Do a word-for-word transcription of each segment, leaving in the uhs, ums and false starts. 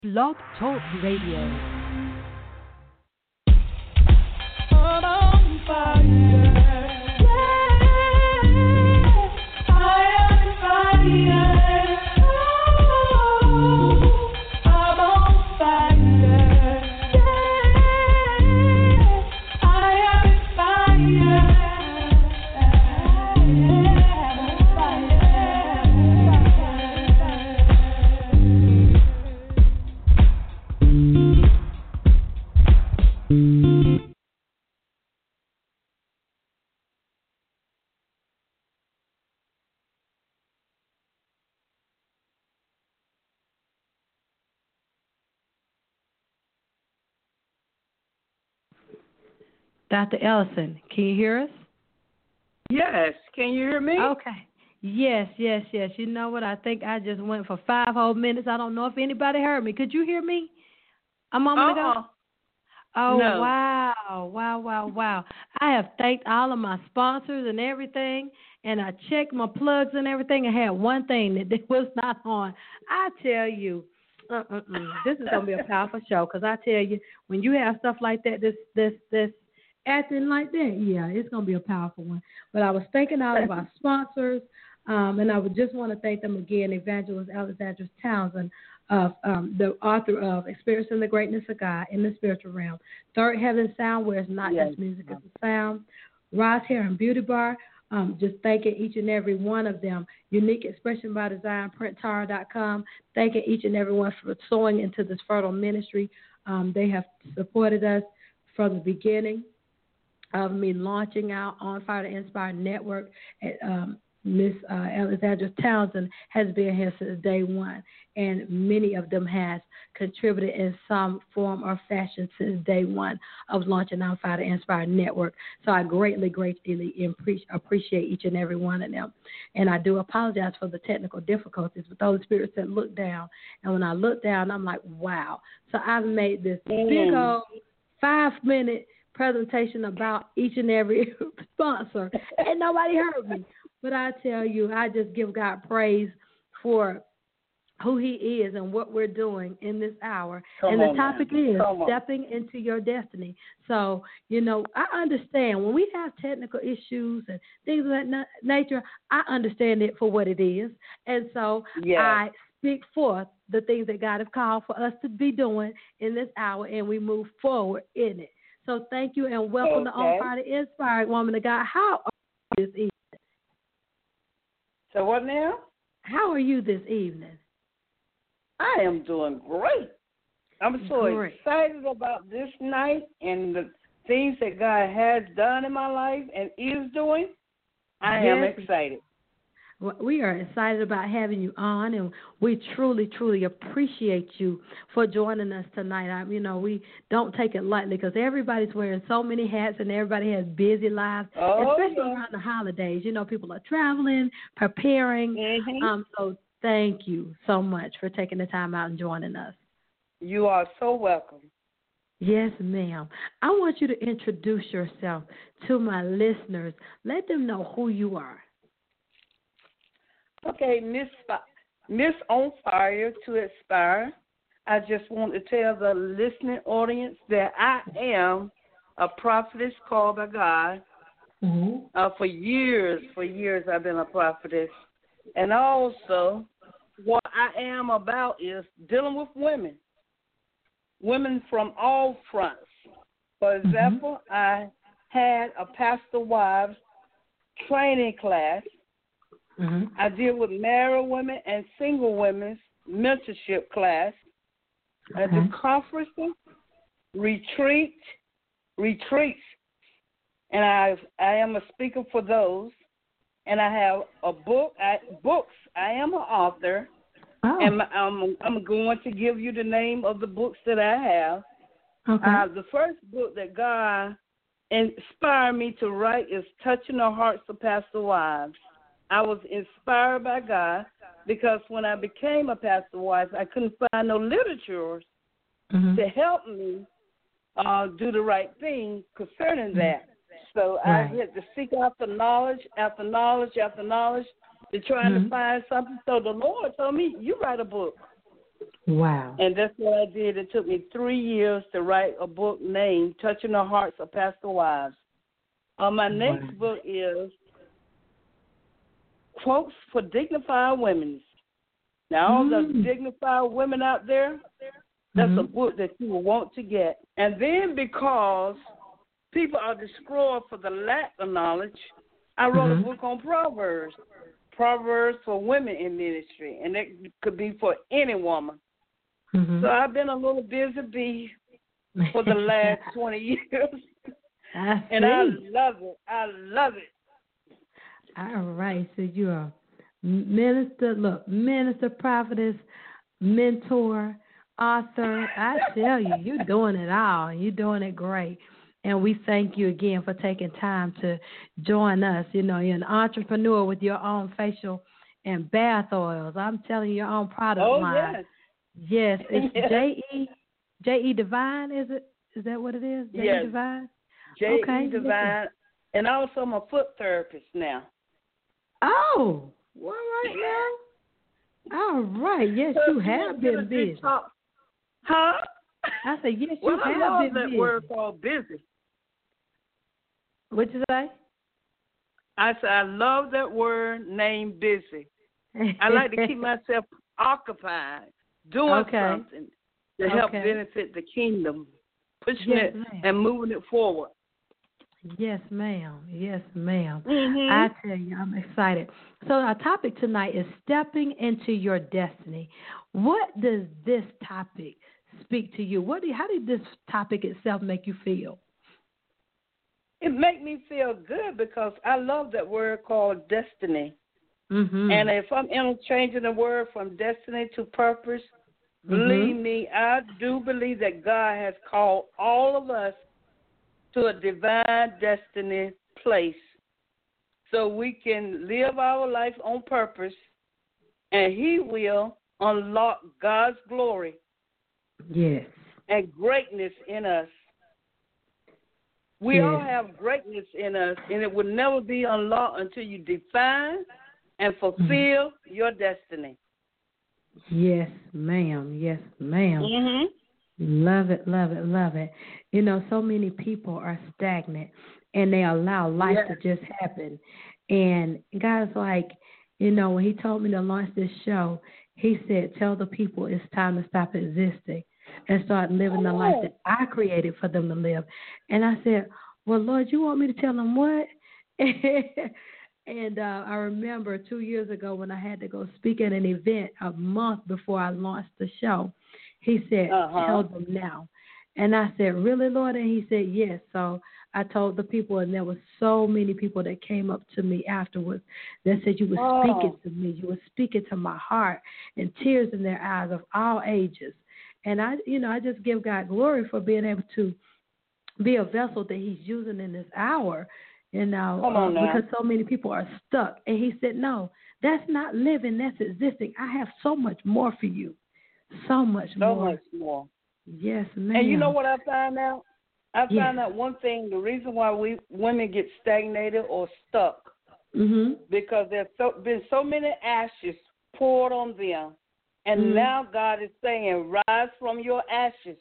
Blog Talk Radio. On fire. Doctor Ellison, can you hear us? Yes. Can you hear me? Okay. Yes, yes, yes. You know what? I think I just went for five whole minutes. I don't know if anybody heard me. Could you hear me a moment uh-uh. ago? Oh, no. wow. Wow, wow, wow. I have thanked all of my sponsors and everything, and I checked my plugs and everything and had one thing that was not on. I tell you, uh-uh, this is going to be a powerful show because I tell you, when you have stuff like that, this, this, this, acting like that, yeah, it's going to be a powerful one. But I was thanking all of our sponsors, um, and I would just want to thank them again, Evangelist Alexandra Townsend, of um, the author of Experiencing the Greatness of God in the Spiritual Realm, Third Heaven Sound, where it's not yes. just music, it's a sound, Roz Hair and Beauty Bar, um, just thanking each and every one of them, Unique Expression by Design, print tara dot com, thanking each and every one for sowing into this fertile ministry. Um, they have supported us from the beginning of me launching out On Fire to Inspire Network. Um, Miss uh, Alexandra Townsend has been here since day one, and many of them has contributed in some form or fashion since day one of launching On Fire to Inspire Network. So I greatly, greatly appreciate each and every one of them. And I do apologize for the technical difficulties, but the Holy Spirit said, look down. And when I look down, I'm like, wow. So I've made this mm. big old five-minute presentation about each and every sponsor, and nobody heard me. But I tell you, I just give God praise for who He is and what we're doing in this hour. Come and the on, topic man. is Come stepping on. into your destiny. So, you know, I understand when we have technical issues and things of that na- nature, I understand it for what it is. And so yes. I speak forth the things that God has called for us to be doing in this hour, and we move forward in it. So thank you and welcome okay. to On Fire to Inspired Woman of God. How are you this evening? So what now? How are you this evening? I am doing great. I'm so great. excited about this night and the things that God has done in my life and is doing. I yes. am excited. We are excited about having you on, and we truly, truly appreciate you for joining us tonight. I, you know, we don't take it lightly because everybody's wearing so many hats and everybody has busy lives, oh, especially yeah. around the holidays. You know, people are traveling, preparing. Mm-hmm. Um, so thank you so much for taking the time out and joining us. You are so welcome. Yes, ma'am. I want you to introduce yourself to my listeners. Let them know who you are. Okay, Miss Miss On Fire to Inspire. I just want to tell the listening audience that I am a prophetess called by God. Mm-hmm. Uh, for years, for years I've been a prophetess. And also, what I am about is dealing with women, women from all fronts. For example, mm-hmm. I had a pastor wives training class. Mm-hmm. I deal with married women and single women's mentorship class. Okay. I do conferences, retreat, retreats, and I I am a speaker for those. And I have a book, I, books. I am an author, oh. and I'm I'm going to give you the name of the books that I have. Okay. Uh, the first book that God inspired me to write is Touching the Hearts of Pastor Wives. I was inspired by God because when I became a pastor wife, I couldn't find no literature mm-hmm. to help me uh, do the right thing concerning that. So right. I had to seek after knowledge, after knowledge, after knowledge to try mm-hmm. to find something. So the Lord told me, you write a book. Wow. And that's what I did. It took me three years to write a book named Touching the Hearts of Pastor Wives. Uh, my next Wow. book is Quotes for Dignified Women. Now, all Mm. the dignified women out there, that's Mm-hmm. a book that you will want to get. And then because people are destroyed for the lack of knowledge, I wrote Mm-hmm. a book on Proverbs. Proverbs for women in ministry. And it could be for any woman. Mm-hmm. So I've been a little busy bee for the last twenty years. I And I see. love it. I love it. All right. So you're a minister, look, minister, prophetess, mentor, author. I tell you, you're doing it all. You're doing it great. And we thank you again for taking time to join us. You know, you're an entrepreneur with your own facial and bath oils. I'm telling you, your own product Oh, line. yes. Yes, it's Yes. J E J E Divine, is it? Is that what it is? J E Yes. Divine? J E Okay. Divine. And also I'm a foot therapist now. Oh, all right now. All right. Yes, So you if you have want to get a been busy. detox- Huh? I said, yes, Well, you I have love been that busy. word called busy. What'd you say? I said, I love that word named busy. I like to keep myself occupied, doing Okay. something to help Okay. benefit the kingdom, pushing Yes, it ma'am. and moving it forward. Yes, ma'am. Yes, ma'am. Mm-hmm. I tell you, I'm excited. So our topic tonight is stepping into your destiny. What does this topic speak to you? What do, how did this topic itself make you feel? It make me feel good because I love that word called destiny. Mm-hmm. And if I'm interchanging the word from destiny to purpose, believe Mm-hmm. me, I do believe that God has called all of us to a divine destiny place so we can live our life on purpose, and He will unlock God's glory Yes. and greatness in us. We Yes. all have greatness in us, and it will never be unlocked until you define and fulfill mm-hmm. your destiny. Yes, ma'am. Yes, ma'am. Mm-hmm. Love it, love it, love it. You know, so many people are stagnant and they allow life Yeah. to just happen. And God's like, you know, when He told me to launch this show, He said, tell the people it's time to stop existing and start living the life that I created for them to live. And I said, well, Lord, you want me to tell them what? And uh, I remember two years ago when I had to go speak at an event a month before I launched the show, He said, uh-huh. tell them now. And I said, really, Lord? And He said, yes. So I told the people, and there were so many people that came up to me afterwards that said, you were oh. speaking to me. You were speaking to my heart, and tears in their eyes of all ages. And I, you know, I just give God glory for being able to be a vessel that He's using in this hour. You know, Come on uh, now. because so many people are stuck. And He said, no, that's not living, that's existing. I have so much more for you. So much so more. So much more. Yes, ma'am. And you know what I found out? I yes. found out one thing, the reason why we women get stagnated or stuck, mm-hmm. because there's so, been so many ashes poured on them. And mm. now God is saying, rise from your ashes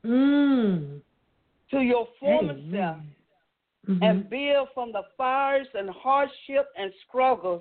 mm. to your former Amen. self. Mm-hmm. And build from the fires and hardship and struggles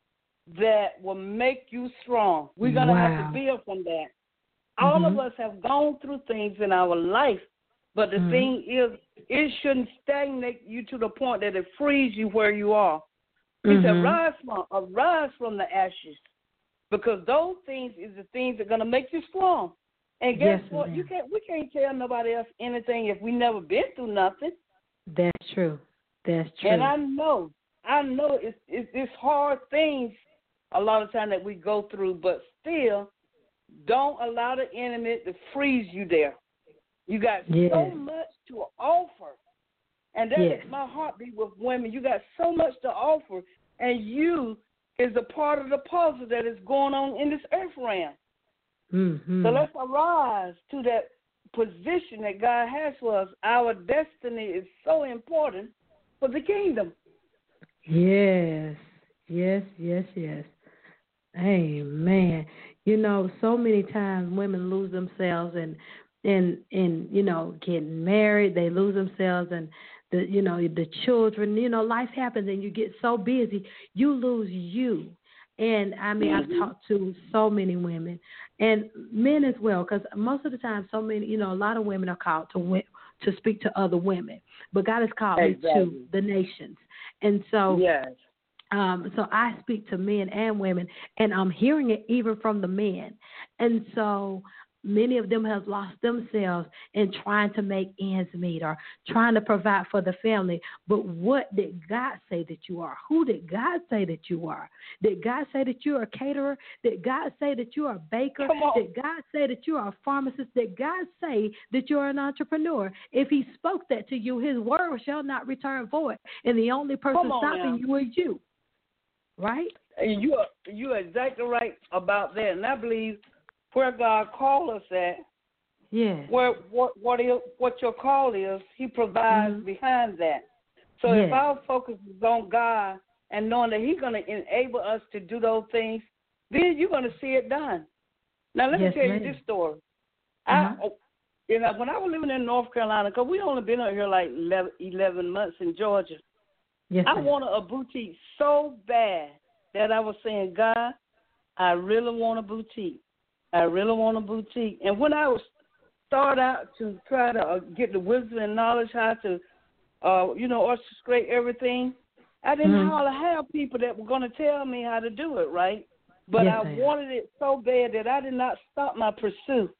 that will make you strong. We're going to wow. have to build from that. Mm-hmm. All of us have gone through things in our life, but the mm-hmm. thing is, it shouldn't stagnate you to the point that it frees you where you are. He mm-hmm. said, rise from, arise from the ashes, because those things is the things that are going to make you strong. And guess yes, what? ma'am. You can't. We can't tell nobody else anything if we never been through nothing. That's true. That's true. And I know, I know it's, it's, it's hard things a lot of time that we go through, but still, don't allow the enemy to freeze you there. You got yes. so much to offer. And that yes. is my heartbeat with women. You got so much to offer, and you is a part of the puzzle that is going on in this earth realm. Mm-hmm. So let's arise to that position that God has for us. Our destiny is so important for the kingdom. Yes, yes, yes, yes. Amen. You know, so many times women lose themselves and and and you know, getting married, they lose themselves and the you know, the children, you know, life happens and you get so busy, you lose you. And I mean, I've Mm-hmm. talked to so many women and men as well, because most of the time, so many, you know, a lot of women are called to wi- to speak to other women, but God has called me to Exactly. the nations, and so Yes. um, so I speak to men and women, and I'm hearing it even from the men. And so many of them have lost themselves in trying to make ends meet or trying to provide for the family. But what did God say that you are? Who did God say that you are? Did God say that you're a caterer? Did God say that you're a baker? Come on. Did God say that you're a pharmacist? Did God say that you're an entrepreneur? If He spoke that to you, His word shall not return void. And the only Come person on stopping now. you is you. Right? And you are you are exactly right about that. And I believe where God called us at, Yes. where what what is, what your call is, He provides Mm-hmm. behind that. So if Yes. our focus is on God and knowing that He's going to enable us to do those things, then you're going to see it done. Now let Yes, me tell ma'am. you this story. Uh-huh. I, you know, when I was living in North Carolina, because we only been out here like eleven, eleven months in Georgia, Yes, I ma'am. wanted a boutique so bad that I was saying, God, I really want a boutique. I really want a boutique. And when I was start out to try to uh, get the wisdom and knowledge how to, uh, you know, orchestrate everything, I didn't Mm-hmm. hardly have people that were going to tell me how to do it, right? But Yes, I ma'am. wanted it so bad that I did not stop my pursuit.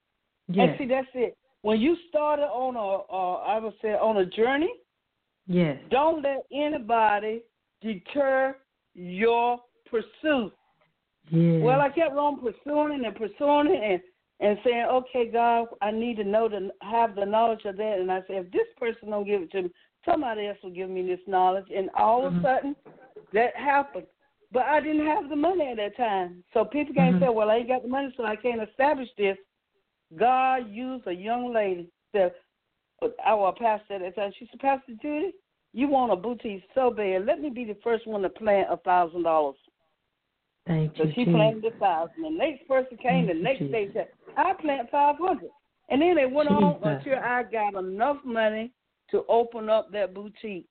And Yes. see, that's it. When you started on a, uh, I would say, on a journey, Yes. don't let anybody deter your pursuit. Yes. Well, I kept on pursuing it and pursuing it and, and saying, okay, God, I need to know to have the knowledge of that. And I said, if this person don't give it to me, somebody else will give me this knowledge. And all of a Mm-hmm. sudden, that happened. But I didn't have the money at that time. So people can't Mm-hmm. say, well, I ain't got the money, so I can't establish this. God used a young lady that our pastor at that time. She said, Pastor Judy, you want a boutique so bad. Let me be the first one to plant a thousand dollars. Thank So you, she Jesus. planted a thousand. The next person came. Thank The you, next day Jesus. said, I plant five hundred. And then it went on Jesus. until I got enough money to open up that boutique.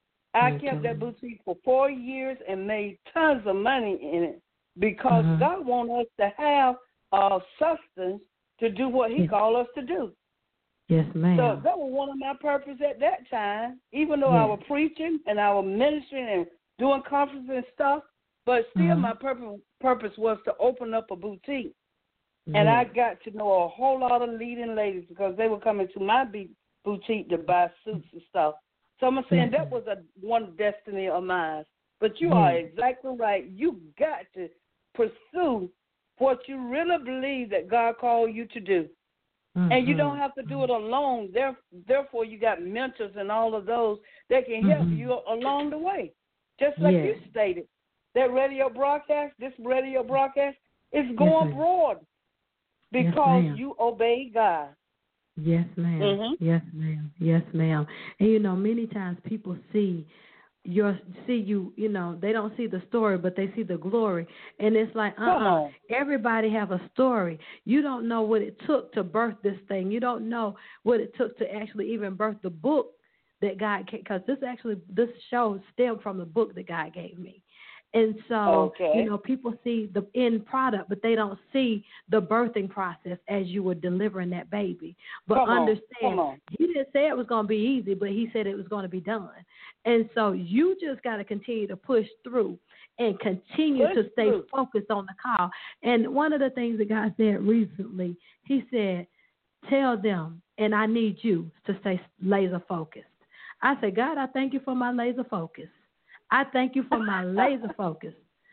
I Thank kept you, that Lord. boutique for four years and made tons of money in it because Mm-hmm. God wants us to have uh, substance to do what He Yes. called us to do. Yes, So ma'am. that was one of my purposes at that time, even though I Yes. was preaching and I was ministering and doing conferences and stuff, but still Mm-hmm. my purpose purpose was to open up a boutique. And I Yes. got to know a whole lot of leading ladies because they were coming to my be- boutique to buy suits and stuff. So I'm saying Yes, that ma'am. was a one destiny of mine. But you are Yes. exactly right. You got to pursue what you really believe that God called you to do. Mm-hmm. And you don't have to do it alone. There, therefore, you got mentors and all of those that can help Mm-hmm. you along the way. Just like you Yes. stated, that radio broadcast, this radio broadcast, is Yes, going ma'am. broad Yes, because ma'am. you obey God. Yes, ma'am. Mm-hmm. Yes, ma'am. Yes, ma'am. And you know, many times people see your see you, you know, they don't see the story, but they see the glory. And it's like, uh Come uh on. everybody have a story. You don't know what it took to birth this thing. You don't know what it took to actually even birth the book that God, because this actually, this show stemmed from the book that God gave me. And so, Okay. you know, people see the end product, but they don't see the birthing process as you were delivering that baby. But Come on. understand, Come on. He didn't say it was going to be easy, but He said it was going to be done. And so you just got to continue to push through and continue Push to stay through. focused on the call. And one of the things that God said recently, He said, tell them, and I need you to stay laser focused. I said, God, I thank you for my laser focus. I thank you for my laser focus.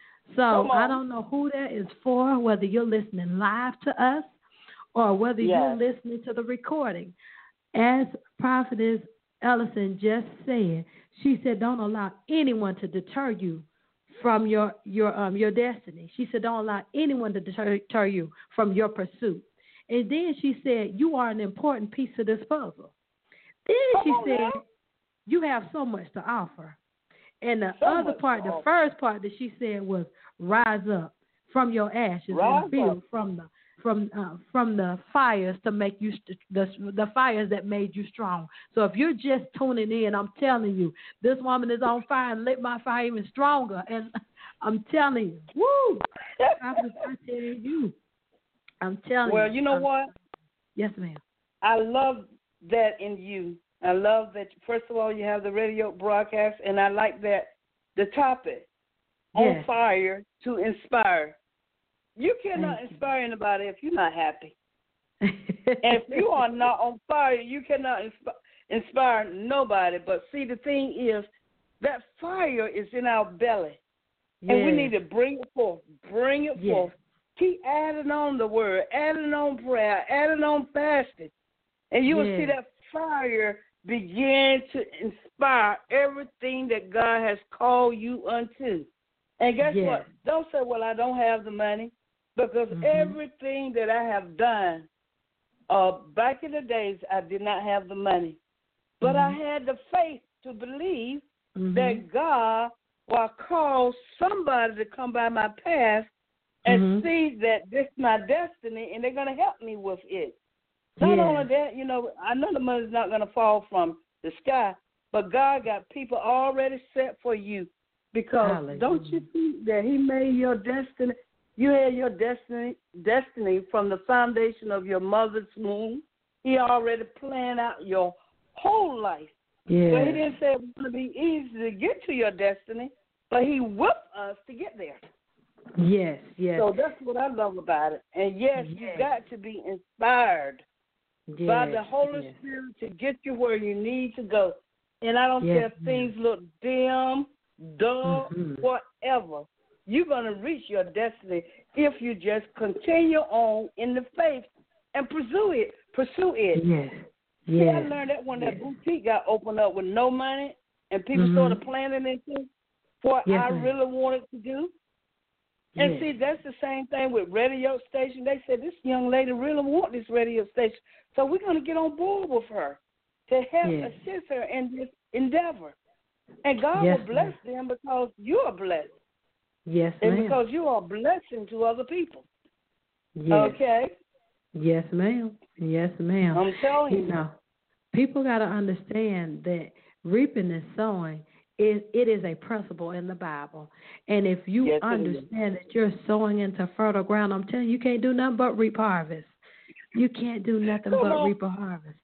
So I don't know who that is for, whether you're listening live to us or whether Yes. you're listening to the recording. As Prophetess Ellison just said, she said, don't allow anyone to deter you from your your um your destiny. She said, don't allow anyone to deter, deter you from your pursuit. And then she said, you are an important piece of this puzzle. Then Come she on said, now. you have so much to offer. And the So other much part, to the offer. first part that she said was rise up, from your ashes Right. and build from the from uh, from the fires to make you st- the the fires that made you strong. So if you're just tuning in, I'm telling you, this woman is on fire and lit my fire even stronger. And I'm telling you, woo! I tell you, I'm telling well, you. you know I'm, what? Yes, ma'am. I love that in you. I love that, first of all, you have the radio broadcast, and I like that the topic, yes. on fire to inspire. You cannot Thank inspire you. anybody if you're not happy. and if you are not on fire, you cannot insp- inspire nobody. But see, the thing is, that fire is in our belly, yes. and we need to bring it forth, bring it yes. forth. Keep adding on the word, adding on prayer, adding on fasting, and you yes. will see that fire begin to inspire everything that God has called you unto. And guess yes. what? Don't say, well, I don't have the money, because mm-hmm. everything that I have done, uh, back in the days, I did not have the money. But mm-hmm. I had the faith to believe mm-hmm. that God will cause somebody to come by my path and mm-hmm. see that this is my destiny, and they're going to help me with it. Not yeah. only that, you know, I know the money's not going to fall from the sky, but God got people already set for you, because Hallelujah. Don't you think that he made your destiny? You had your destiny destiny from the foundation of your mother's womb. He already planned out your whole life. Yeah. So he didn't say it was going to be easy to get to your destiny, but he whipped us to get there. Yes, yes. So that's what I love about it. And yes, yes. you got to be inspired yes, by the Holy yes. Spirit to get you where you need to go. And I don't yes, care if yes. things look dim, dull, mm-hmm. whatever. You're going to reach your destiny if you just continue on in the faith and pursue it. Pursue it. Yes. See, yes. I learned that when yes. that boutique got opened up with no money and people mm-hmm. started planning into what yes, I really ma'am. wanted to do. And yes. see, that's the same thing with radio station. They said, this young lady really wants this radio station, so we're going to get on board with her to help yes. assist her in this endeavor. And God yes, will bless ma'am. them because you are blessed. Yes, and ma'am. because you are a blessing to other people. Yes. Okay? Yes, ma'am. Yes, ma'am. I'm telling you. You know, people got to understand that reaping and sowing, It, it is a principle in the Bible. And if you yes, understand that you're sowing into fertile ground, I'm telling you, you can't do nothing but reap harvest. You can't do nothing Come but on. reap a harvest.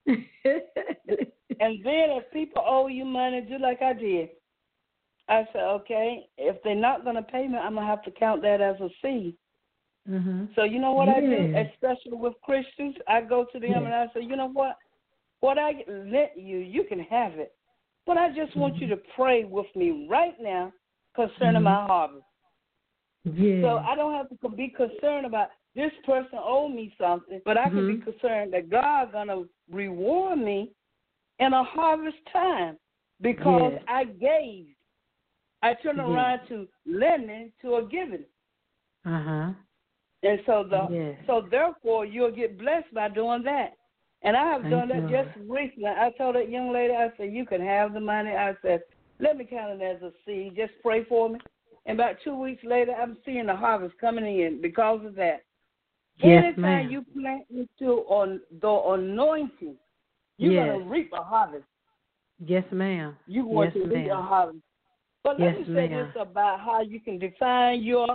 And then if people owe you money, do like I did. I said, okay, if they're not going to pay me, I'm going to have to count that as a seed. Mm-hmm. So you know what yeah. I do, especially with Christians? I go to them yeah. and I say, you know what? What I lent you, you can have it. But I just want mm-hmm. you to pray with me right now concerning mm-hmm. my harvest. Yeah. So I don't have to be concerned about this person owe me something, but I mm-hmm. can be concerned that God going to reward me in a harvest time because yes. I gave. I turned yes. around to lending to a giving. Uh-huh. And so the yes. so therefore you'll get blessed by doing that. And I have Thank done that you. just recently. I told that young lady, I said, you can have the money. I said, let me count it as a seed. Just pray for me. And about two weeks later, I'm seeing the harvest coming in because of that. Yes, Anytime ma'am. you plant into on the anointing, you're yes. going to reap a harvest. Yes, ma'am. You're going yes, to reap ma'am. a harvest. But let yes, me say ma'am. this about how you can define your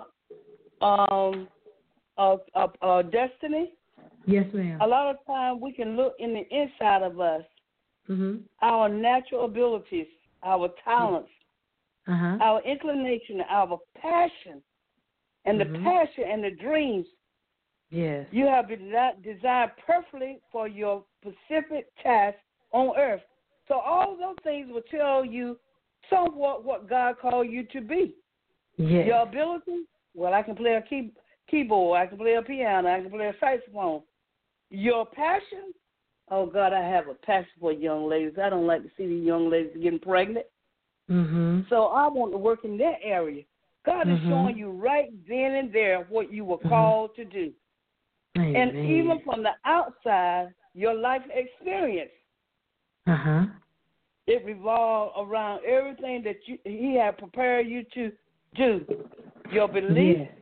um uh, uh, uh, destiny. Yes, ma'am. A lot of times we can look in the inside of us, mm-hmm. our natural abilities, our talents, uh-huh. our inclination, our passion, and mm-hmm. the passion and the dreams. Yes. You have been designed perfectly for your specific task on earth. So all those things will tell you somewhat what God called you to be. Yes. Your ability, well, I can play a key, keyboard, I can play a piano, I can play a saxophone. Your passion, oh, God, I have a passion for young ladies. I don't like to see the young ladies getting pregnant. Mm-hmm. So I want to work in that area. God mm-hmm. is showing you right then and there what you were mm-hmm. called to do. Amen. And even from the outside, your life experience, uh-huh. it revolves around everything that you, he had prepared you to do. Your belief, yes.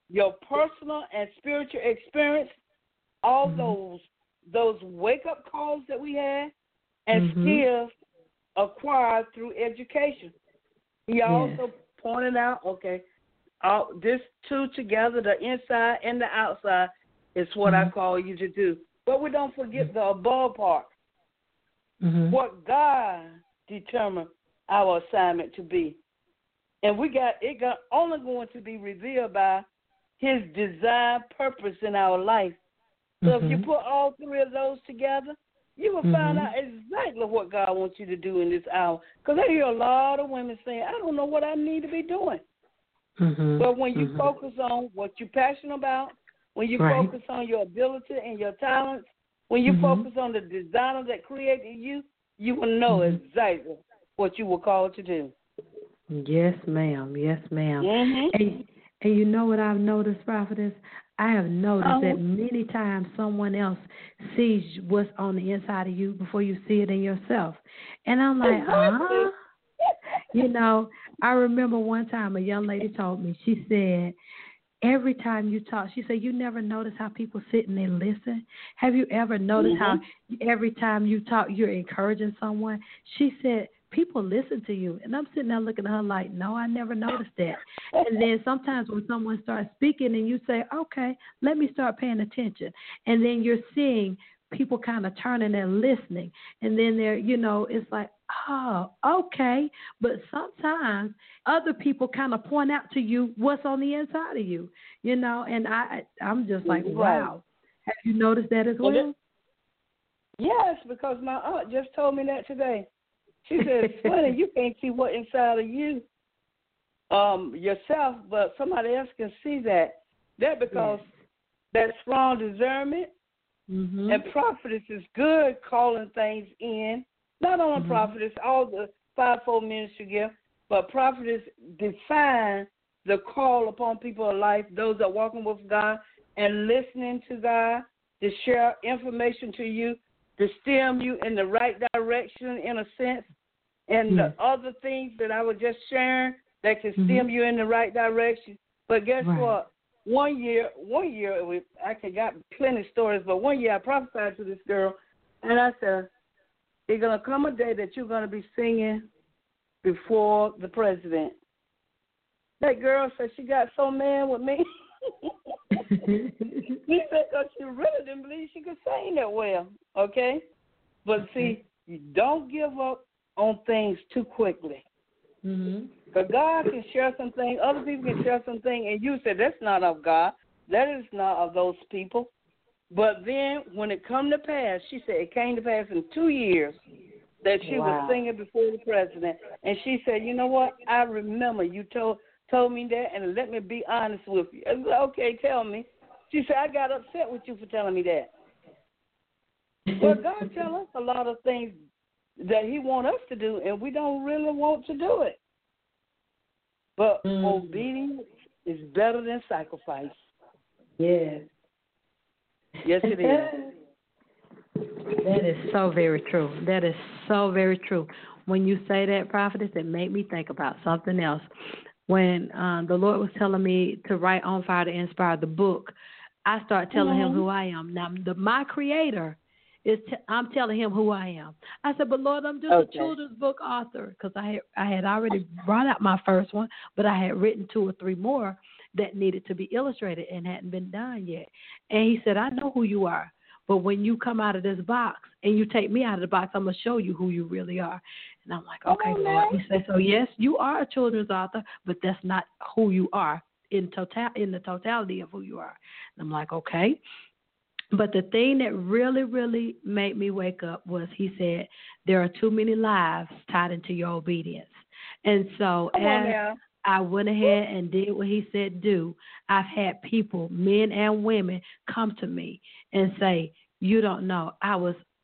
your personal and spiritual experience, all mm-hmm. those those wake-up calls that we had, and mm-hmm. skills acquired through education. He yes. also pointed out, okay, all, this two together, the inside and the outside, is what mm-hmm. I call you to do. But we don't forget the above part. Mm-hmm. What God determined our assignment to be. And we got it got only going to be revealed by his design purpose in our life. So mm-hmm. if you put all three of those together, you will mm-hmm. find out exactly what God wants you to do in this hour. Because I hear a lot of women saying, I don't know what I need to be doing. Mm-hmm. But when you mm-hmm. focus on what you're passionate about, when you right. focus on your ability and your talents, when you mm-hmm. focus on the designer that created you, you will know mm-hmm. exactly what you were called to do. Yes, ma'am. Yes, ma'am. Mm-hmm. And, and you know what I've noticed, Prophetess? I have noticed uh-huh. that many times someone else sees what's on the inside of you before you see it in yourself. And I'm like, huh? You know, I remember one time a young lady told me, she said, every time you talk, she said, you never notice how people sit and they listen? Have you ever noticed mm-hmm. how every time you talk, you're encouraging someone? She said, people listen to you. And I'm sitting there looking at her like, no, I never noticed that. And then sometimes when someone starts speaking and you say, okay, let me start paying attention. And then you're seeing people kind of turning and listening. And then they're, you know, it's like, oh, okay. But sometimes other people kind of point out to you what's on the inside of you, you know, and I, I'm just like, right. wow. Have you noticed that as well? well? Yes, because my aunt just told me that today. She said, it's funny, you can't see what inside of you um, yourself, but somebody else can see that. That because yes. that strong discernment mm-hmm. and prophetess is good calling things in. Not only mm-hmm. prophetess, all the fivefold ministry gift, but prophetess define the call upon people's life, those that are walking with God and listening to God, to share information to you, to stem you in the right direction in a sense, and yes. the other things that I was just sharing that can mm-hmm. stem you in the right direction. But guess right. what? One year, one year, I can got plenty of stories, but one year I prophesied to this girl, and I said, there's going to come a day that you're going to be singing before the president. That girl said she got so mad with me. She said because she really didn't believe she could sing that well, okay? But see, you don't give up on things too quickly. Mm-hmm. Because God can share something, other people can share something, and you say, that's not of God. That is not of those people. But then when it come to pass, she said it came to pass in two years that she wow. was singing before the president. And she said, you know what? I remember you told told me that, and let me be honest with you. I said, okay, tell me. She said, I got upset with you for telling me that. Well, God tell us a lot of things that he want us to do, and we don't really want to do it. But mm. obedience is better than sacrifice. Yes. Yes, it is. That is so very true. That is so very true. When you say that, prophetess, it made me think about something else. When um, the Lord was telling me to write On Fire to Inspire the book, I started telling mm-hmm. him who I am. Now, the, my creator is t- I'm telling him who I am. I said, but Lord, I'm just okay. a children's book author because I had, I had already brought out my first one, but I had written two or three more that needed to be illustrated and hadn't been done yet. And he said, I know who you are. But when you come out of this box and you take me out of the box, I'm going to show you who you really are. And I'm like, okay, oh, Lord. He said, so yes, you are a children's author, but that's not who you are in total in the totality of who you are. And I'm like, okay. But the thing that really, really made me wake up was he said, there are too many lives tied into your obedience. And so Come as I went ahead and did what he said do, I've had people, men and women, come to me and say, you don't know, I was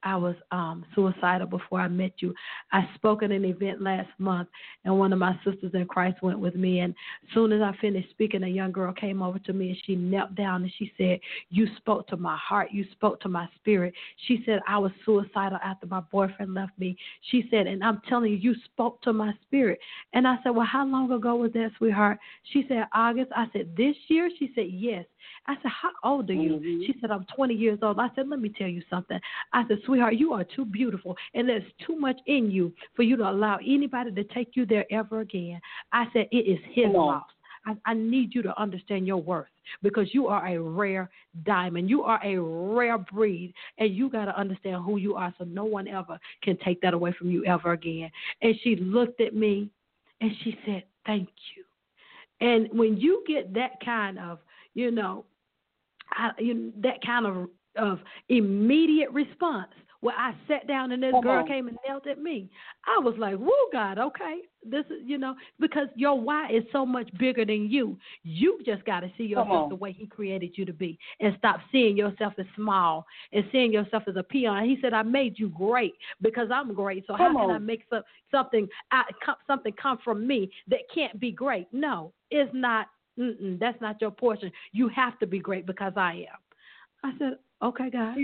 I was um, suicidal before I met you. I spoke at an event last month, and one of my sisters in Christ went with me. And as soon as I finished speaking, a young girl came over to me, and she knelt down, and she said, you spoke to my heart. You spoke to my spirit. She said, I was suicidal after my boyfriend left me. She said, and I'm telling you, you spoke to my spirit. And I said, well, how long ago was that, sweetheart? She said, August. I said, this year? She said, yes. I said, how old are you? Mm-hmm. She said, I'm twenty years old. I said, let me tell you something. I said, sweetheart, you are too beautiful, and there's too much in you for you to allow anybody to take you there ever again. I said, it is his loss. I, I need you to understand your worth, because you are a rare diamond. You are a rare breed, and you got to understand who you are, so no one ever can take that away from you ever again. And she looked at me, and she said, thank you. And when you get that kind of, you know, I, you, that kind of of immediate response, where I sat down and this Come girl on. came and knelt at me, I was like, woo, God, okay. This is, you know, because your why is so much bigger than you. You just got to see yourself the way he created you to be, and stop seeing yourself as small and seeing yourself as a peon. He said, I made you great because I'm great. So Come how can on. I make some, something, I, something come from me that can't be great? No, it's not. Mm-mm, that's not your portion. You have to be great because I am. I said, okay, God.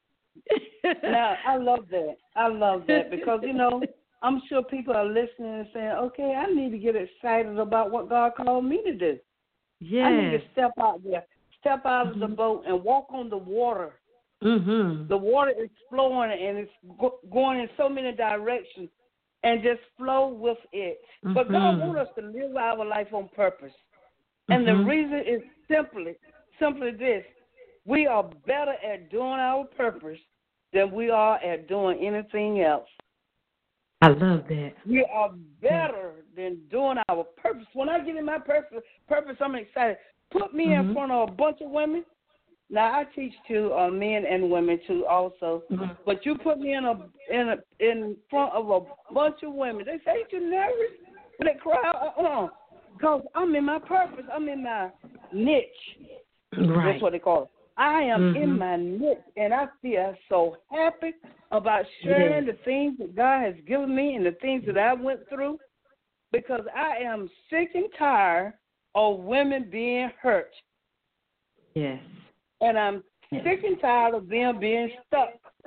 Now, I love that. I love that because, you know, I'm sure people are listening and saying, okay, I need to get excited about what God called me to do. Yes. I need to step out there, step out mm-hmm. of the boat and walk on the water. Mm-hmm. The water is flowing, and it's go- going in so many directions, and just flow with it. Mm-hmm. But God wants us to live our life on purpose. And mm-hmm. the reason is simply, simply this. We are better at doing our purpose than we are at doing anything else. I love that. We are better than doing our purpose. When I get in my purpose, purpose, I'm excited. Put me mm-hmm. in front of a bunch of women. Now, I teach to uh, men and women, too, also. Mm-hmm. But you put me in a in a, in front of a bunch of women. They say, ain't you nervous? They cry, uh-uh. Because I'm in my purpose. I'm in my niche. Right. That's what they call it. I am mm-hmm. in my niche, and I feel so happy about sharing yes. the things that God has given me and the things that I went through, because I am sick and tired of women being hurt. Yes. And I'm yes. sick and tired of them being stuck.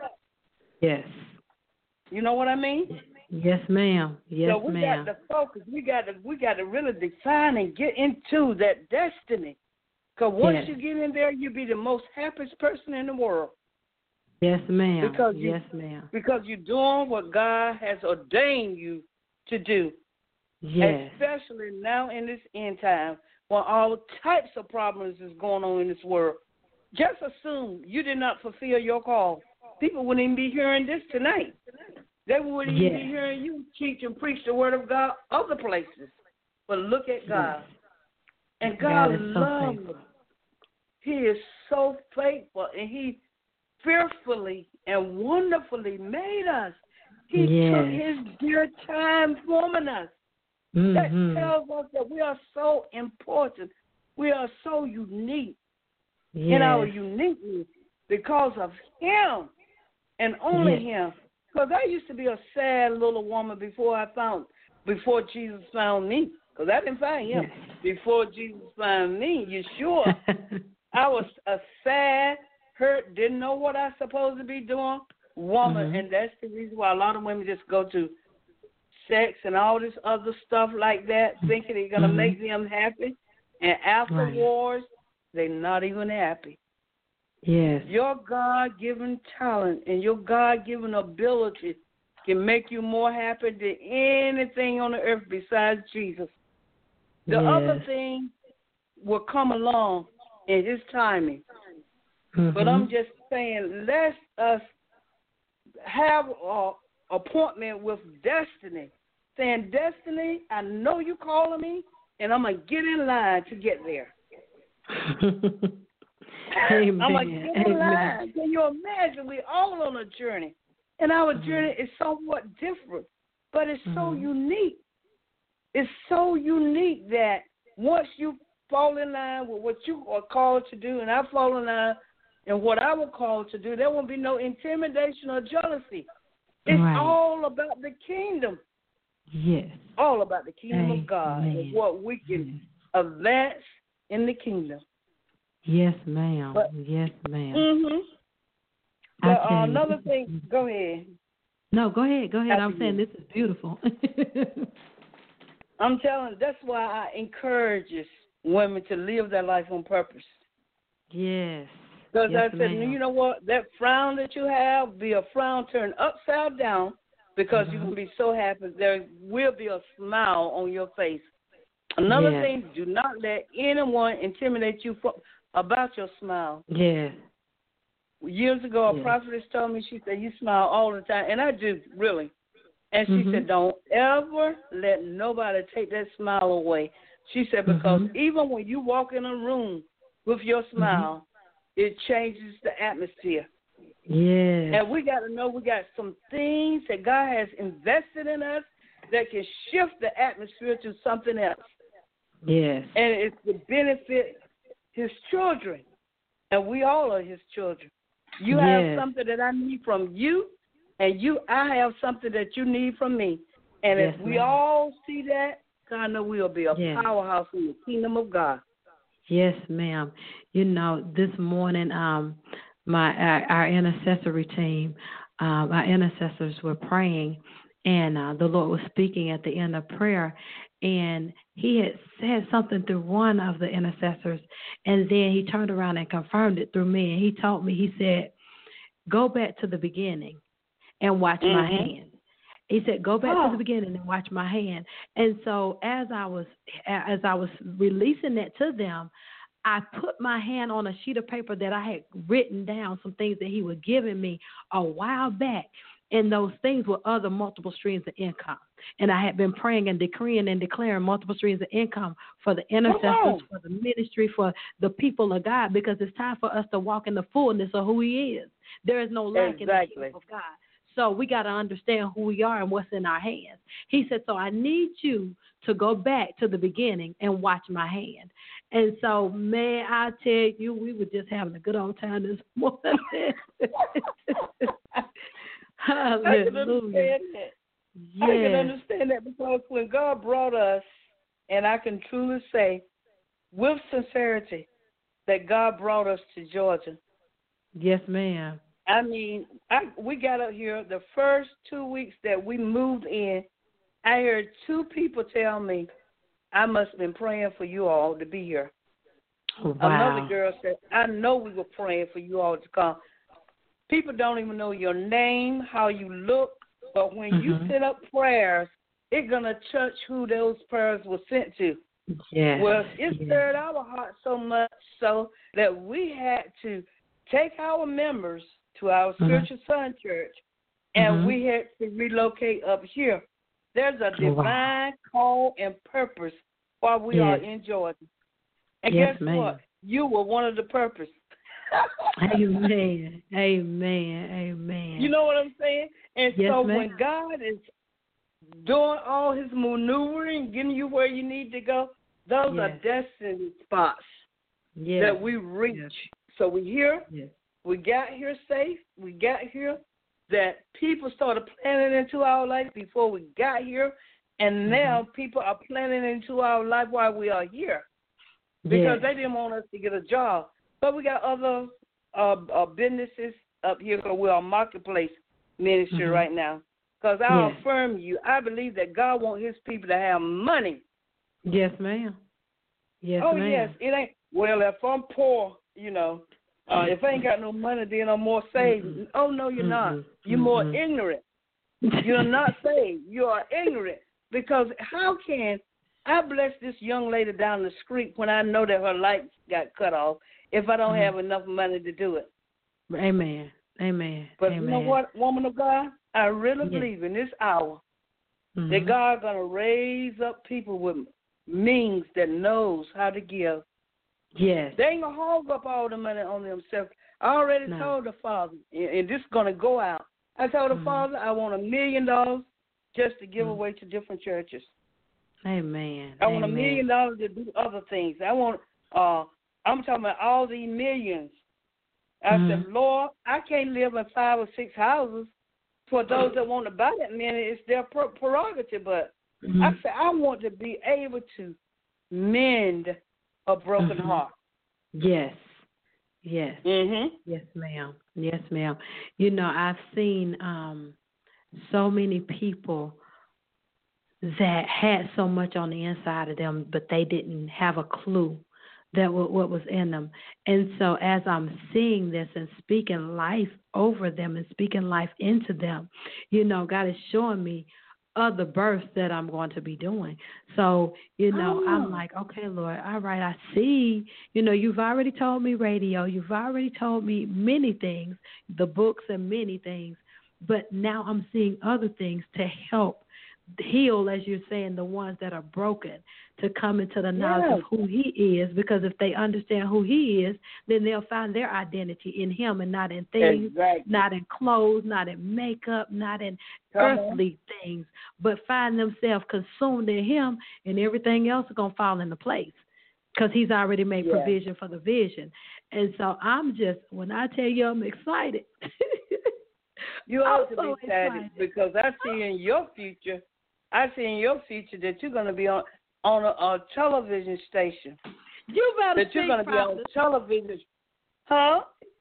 Yes. You know what I mean? Yes, ma'am. Yes, so we ma'am. got to focus. We got to we got to really define and get into that destiny. Because once yes. you get in there, you'll be the most happiest person in the world. Yes, ma'am. Because you, yes, ma'am. Because you're doing what God has ordained you to do. Yes. Especially now in this end time, when all types of problems is going on in this world. Just assume you did not fulfill your call. People wouldn't even be hearing this tonight. They wouldn't yes. even be hearing you teach and preach the word of God other places. But look at God. Yes. And God, God loves so us. He is so faithful, and he fearfully and wonderfully made us. He yes. took his dear time forming us. Mm-hmm. That tells us that we are so important. We are so unique yes. in our uniqueness because of him and only yes. him. Because I used to be a sad little woman before I found, before Jesus found me. Because I didn't find him. Yes. Before Jesus found me, Yeshua, I was a sad, hurt, didn't know what I was supposed to be doing woman. Mm-hmm. And that's the reason why a lot of women just go to sex and all this other stuff like that, thinking they're going to mm-hmm. make them happy. And afterwards, right. they're not even happy. Yes. Your God-given talent and your God-given ability can make you more happy than anything on the earth besides Jesus. The yes. other thing will come along in his timing. Mm-hmm. But I'm just saying, let us have an appointment with destiny. Saying, destiny, I know you're calling me, and I'm going to get in line to get there. Amen. I'm going to get in Amen. line. Can you imagine? We're all on a journey. And our mm-hmm. journey is somewhat different, but it's mm-hmm. so unique. It's so unique that once you fall in line with what you are called to do, and I fall in line and what I was called to do, there won't be no intimidation or jealousy. It's right. all about the kingdom. Yes. All about the kingdom Amen. of God and what we can yes. advance in the kingdom. Yes, ma'am. But, yes, ma'am. Mm-hmm. But uh, another thing, go ahead. No, go ahead. Go ahead. After I'm saying you. This is beautiful. I'm telling you, that's why I encourage women to live their life on purpose. Yes. Because yes, I said, ma'am. you know what? That frown that you have be a frown turned upside down because mm-hmm. you're going to be so happy. There will be a smile on your face. Another yes. thing, do not let anyone intimidate you for, about your smile. Yes. Years ago, a yes. prophetess told me, she said, you smile all the time. And I do, really. And she mm-hmm. said, don't ever let nobody take that smile away. She said, because mm-hmm. even when you walk in a room with your smile, mm-hmm. it changes the atmosphere. Yes. And we got to know we got some things that God has invested in us that can shift the atmosphere to something else. Yes. And it's to benefit his children. And we all are his children. You yes. have something that I need from you, and you, I have something that you need from me. And yes, if we ma'am. all see that, God knows we'll be a yes. powerhouse in the kingdom of God. Yes, ma'am. You know, this morning, um, my our, our intercessory team, um, our intercessors were praying, and uh, the Lord was speaking at the end of prayer, and he had said something through one of the intercessors, and then he turned around and confirmed it through me, and he told me, he said, go back to the beginning and watch mm-hmm. my hand. He said, go back oh. to the beginning and watch my hand. And so as I was as I was releasing that to them, I put my hand on a sheet of paper that I had written down some things that he was giving me a while back. And those things were other multiple streams of income. And I had been praying and decreeing and declaring multiple streams of income for the intercessors, for the ministry, for the people of God, because it's time for us to walk in the fullness of who he is. There is no lack exactly. in the kingdom of God. So we got to understand who we are and what's in our hands. He said, so I need you to go back to the beginning and watch my hand. And so, man, I tell you, we were just having a good old time this morning. Hallelujah. I can understand that. Yes. I can understand that because when God brought us, and I can truly say with sincerity that God brought us to Georgia. Yes, ma'am. I mean, I, we got up here the first two weeks that we moved in. I heard two people tell me, I must have been praying for you all to be here. Oh, wow. Another girl said, I know we were praying for you all to come. People don't even know your name, how you look, but when mm-hmm. you set up prayers, it's going to touch who those prayers were sent to. Yes. Well, it yes. stirred our heart so much so that we had to take our members to our mm-hmm. spiritual son church, and mm-hmm. we had to relocate up here. There's a divine wow. call and purpose while we yes. are in Georgia. And yes, guess ma'am. what? You were one of the purpose. Amen. Amen. Amen. You know what I'm saying? And yes, so ma'am. when God is doing all his maneuvering, getting you where you need to go, those yes. are destiny spots yes. that we reach. Yes. So we here, yes. we got here safe, we got here, that people started planning into our life before we got here, and now mm-hmm. people are planning into our life while we are here because yes. they didn't want us to get a job. But we got other uh, uh, businesses up here because we're a marketplace ministry mm-hmm. right now. Because I'll yes. affirm you, I believe that God wants his people to have money. Yes, ma'am. Yes, oh, ma'am. yes. It ain't, well, if I'm poor, you know, uh, if I ain't got no money, then I'm more saved. Mm-hmm. Oh, no, you're mm-hmm. not. You're more mm-hmm. ignorant. You're not saved. You are ignorant. Because how can I bless this young lady down the street when I know that her lights got cut off if I don't mm-hmm. have enough money to do it? Amen. Amen. But Amen. you know what, woman of God? I really yes. believe in this hour mm-hmm. that God going to raise up people with means that knows how to give. Yes. They ain't going to hog up all the money on themselves. I already no. told the Father, and this is going to go out. I told the mm-hmm. Father I want a million dollars just to give mm-hmm. away to different churches. Amen. I want Amen. a million dollars to do other things. I want, uh, I'm talking about all these millions I mm-hmm. said, Lord, I can't live in five or six houses. For those that want to buy that minute, it's their prerogative. But mm-hmm. I said, I want to be able to mend a broken mm-hmm. heart. Yes. Yes. Mm-hmm. Yes, ma'am. Yes, ma'am. You know, I've seen um, so many people that had so much on the inside of them, but they didn't have a clue that what, what was in them. And so as I'm seeing this and speaking life over them and speaking life into them, you know, God is showing me other births that I'm going to be doing. So, you know, oh. I'm like, okay, Lord, all right, I see. You know, you've already told me radio. You've already told me many things, the books and many things. But now I'm seeing other things to help heal, as you're saying, the ones that are broken, to come into the knowledge yes. of who he is, because if they understand who he is, then they'll find their identity in him and not in things, exactly. not in clothes, not in makeup, not in come earthly on. things, but find themselves consumed in him, and everything else is going to fall into place because he's already made yes. provision for the vision. And so I'm just, when I tell you I'm excited, you ought to so be excited, because I see in your future, I see in your future that you're going to be on on a, a television station. You better that speak, you're going to be on television. Huh?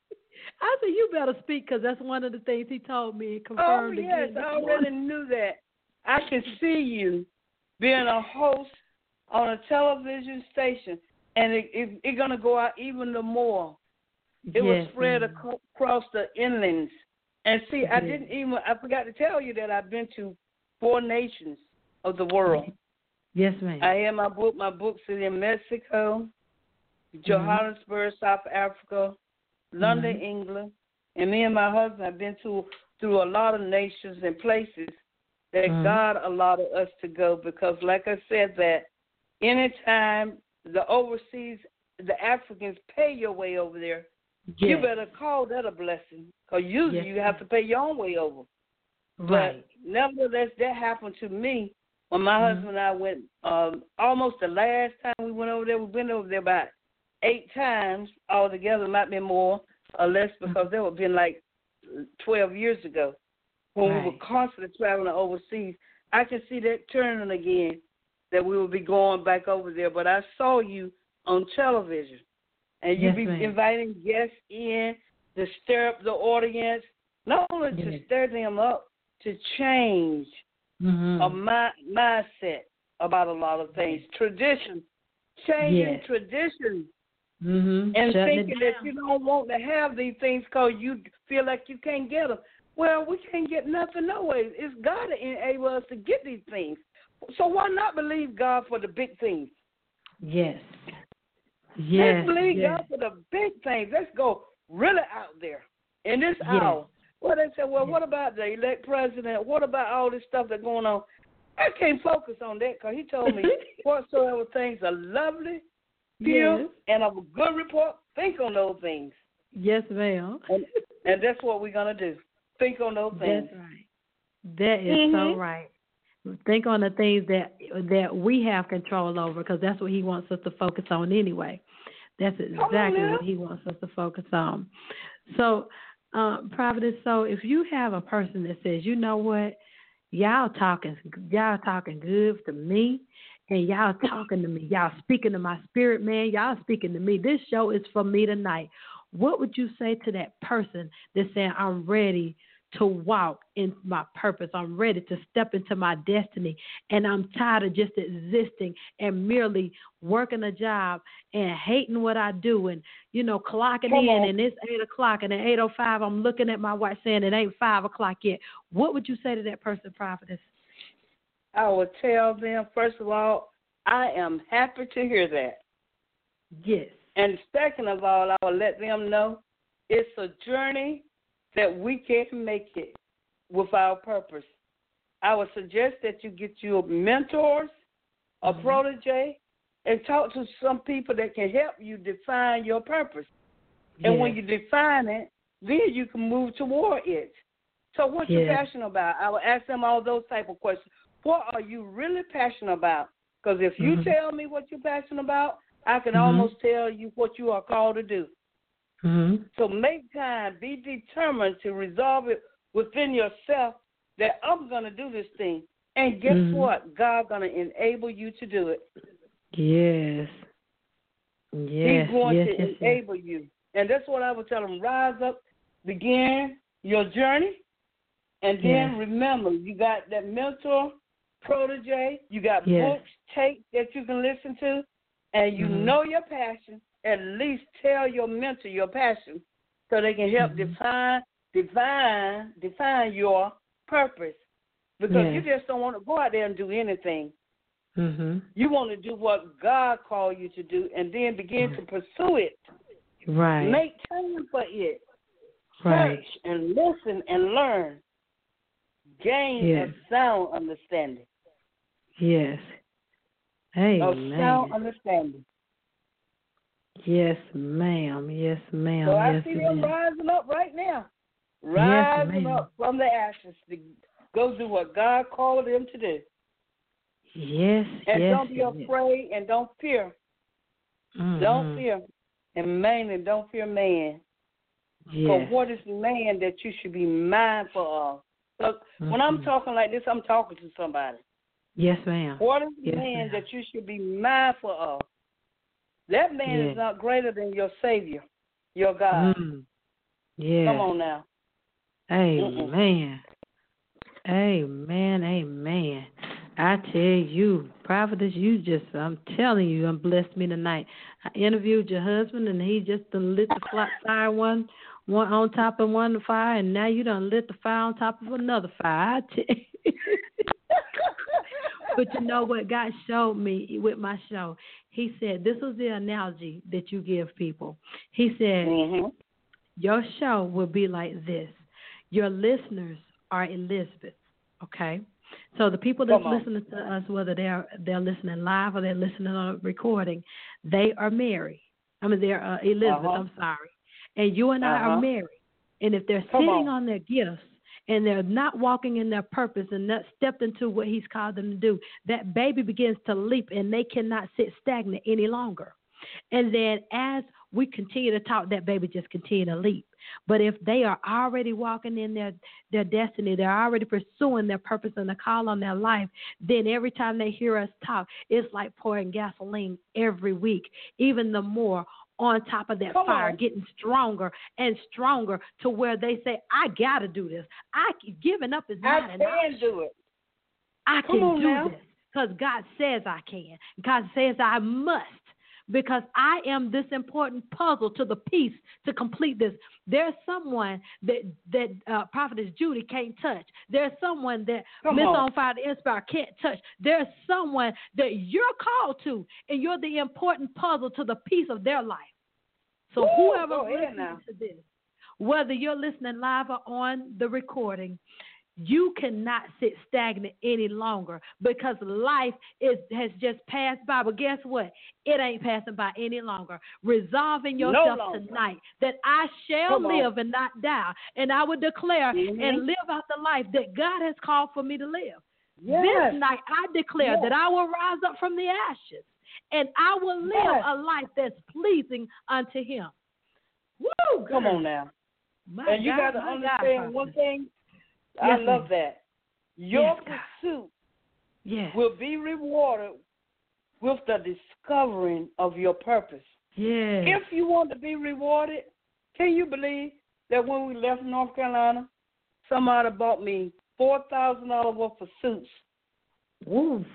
I said you better speak, because that's one of the things he told me and confirmed oh, yes, again. I already knew that. I can see you being a host on a television station, and it's it, it going to go out even the more. It yes, will spread ma'am. across the inlands. And see, yes. I didn't even, I forgot to tell you that I've been to four nations of the world. Yes, ma'am. I had my book, my books in Mexico, Johannesburg, mm-hmm. South Africa, London, mm-hmm. England, and me and my husband have been to through a lot of nations and places that mm-hmm. God allowed us to go, because, like I said, that anytime the overseas, the Africans pay your way over there, yes. you better call that a blessing, because usually yes. you have to pay your own way over. Right. But nevertheless, that happened to me when my mm-hmm. husband and I went. Um, almost the last time we went over there, we've been over there about eight times altogether. It might be more or less, because mm-hmm. that would have been like twelve years ago when right. we were constantly traveling overseas. I can see that turning again, that we will be going back over there. But I saw you on television, and you yes, be ma'am. inviting guests in to stir up the audience, not only yes. to stir them up, to change mm-hmm. a mi- mindset about a lot of things. Tradition, changing yes. tradition, mm-hmm. and Shutting thinking that you don't want to have these things because you feel like you can't get them. Well, we can't get nothing no way. It's God that enable us to get these things. So why not believe God for the big things? Yes. Yes. Let's believe yes. God for the big things. Let's go really out there in this yes. hour. Well, they said, well, yes. what about the elect president? What about all this stuff that's going on? I can't focus on that, because he told me whatsoever things are lovely, pure, yes. and of a good report, think on those things. Yes, ma'am. and, and that's what we're going to do. Think on those things. That's right. That is mm-hmm. so right. Think on the things that that we have control over, because that's what he wants us to focus on anyway. That's exactly what he wants us to focus on. So, uh, Providence, so if you have a person that says, you know what, y'all talking, y'all talking good to me, and y'all talking to me, y'all speaking to my spirit, man, y'all speaking to me. This show is for me tonight. What would you say to that person that's saying, I'm ready to walk in my purpose, I'm ready to step into my destiny, and I'm tired of just existing and merely working a job and hating what I do, and, you know, clocking Come in, on. and it's eight o'clock, and at eight oh five, I'm looking at my watch saying it ain't five o'clock yet. What would you say to that person, Prophetess? I would tell them, first of all, I am happy to hear that. Yes. And second of all, I will let them know it's a journey that we can make it with our purpose. I would suggest that you get your mentors, a mm-hmm. protege, and talk to some people that can help you define your purpose. Yes. And when you define it, then you can move toward it. So what yes. you're passionate about, I will ask them all those type of questions. What are you really passionate about? Because if you mm-hmm. tell me what you're passionate about, I can mm-hmm. almost tell you what you are called to do. Mm-hmm. So make time. Be determined to resolve it within yourself that I'm going to do this thing. And guess mm-hmm. what? God's going to enable you to do it. Yes. Yes. He's going yes, to yes, enable yes. you. And that's what I would tell them. Rise up, begin your journey, and then Yes. remember, you got that mentor, protege, you got Yes. books, tapes that you can listen to, and you mm-hmm. know your passion. At least tell your mentor your passion so they can help mm-hmm. define, define, define your purpose. Because yes. you just don't want to go out there and do anything. Mm-hmm. You want to do what God called you to do and then begin right. to pursue it. Right. Make time for it. Right. Search and listen and learn. Gain yes. a sound understanding. Yes. Amen. A sound understanding. Yes, ma'am. Yes, ma'am. So I yes, see ma'am. them rising up right now. Rising yes, up from the ashes to go do what God called them to do. Yes, and yes. don't be yes. afraid and don't fear. Mm-hmm. Don't fear. And mainly don't fear man. Yes. For what is man that you should be mindful of? Look, mm-hmm. when I'm talking like this, I'm talking to somebody. Yes, ma'am. What is yes, man ma'am. that you should be mindful of? That man yes. is not greater than your Savior, your God. Mm. Yes. Come on now. Amen. Mm-mm. Amen. Amen. I tell you, prophetess, you just, I'm telling you, I'm blessed me tonight. I interviewed your husband, and he just done lit the flat fire one, one on top of one fire, and now you done lit the fire on top of another fire. I tell you. But you know what God showed me with my show? He said, this was the analogy that you give people. He said, mm-hmm. your show will be like this. Your listeners are Elizabeth, okay? So the people that's listening to us, whether they're they're listening live or they're listening on a recording, they are Mary. I mean, they're uh, Elizabeth, uh-huh. I'm sorry. And you and I uh-huh. are Mary. And if they're Come sitting on. on their gifts, and they're not walking in their purpose and not stepped into what he's called them to do, that baby begins to leap and they cannot sit stagnant any longer. And then as we continue to talk, that baby just continue to leap. But if they are already walking in their, their destiny, they're already pursuing their purpose and the call on their life, then every time they hear us talk, it's like pouring gasoline every week, even the more on top of that Come fire, on. getting stronger and stronger to where they say, I got to do this. I Giving up is not I an can option. do it. I Come can on do now. this because God says I can. God says I must, because I am this important puzzle to the piece to complete this. There's someone that that uh, Prophetess Judy can't touch. There's someone that Come Miss on. On Fire to Inspire can't touch. There's someone that you're called to, and you're the important puzzle to the piece of their life. So Woo, whoever's go ahead listening now. to this, whether you're listening live or on the recording, you cannot sit stagnant any longer, because life is has just passed by. But guess what? It ain't passing by any longer. Resolving yourself no tonight that I shall Come live on. and not die, and I will declare mm-hmm. and live out the life that God has called for me to live. Yes. This night I declare yes. that I will rise up from the ashes, and I will live yes. a life that's pleasing unto him. Woo! Come on now. My and you God, got to my understand God, one thing. Yes, I love ma'am. that. Your Yes, pursuit yes. will be rewarded with the discovering of your purpose. Yes. If you want to be rewarded, can you believe that when we left North Carolina, somebody bought me four thousand dollars worth of suits? Woof.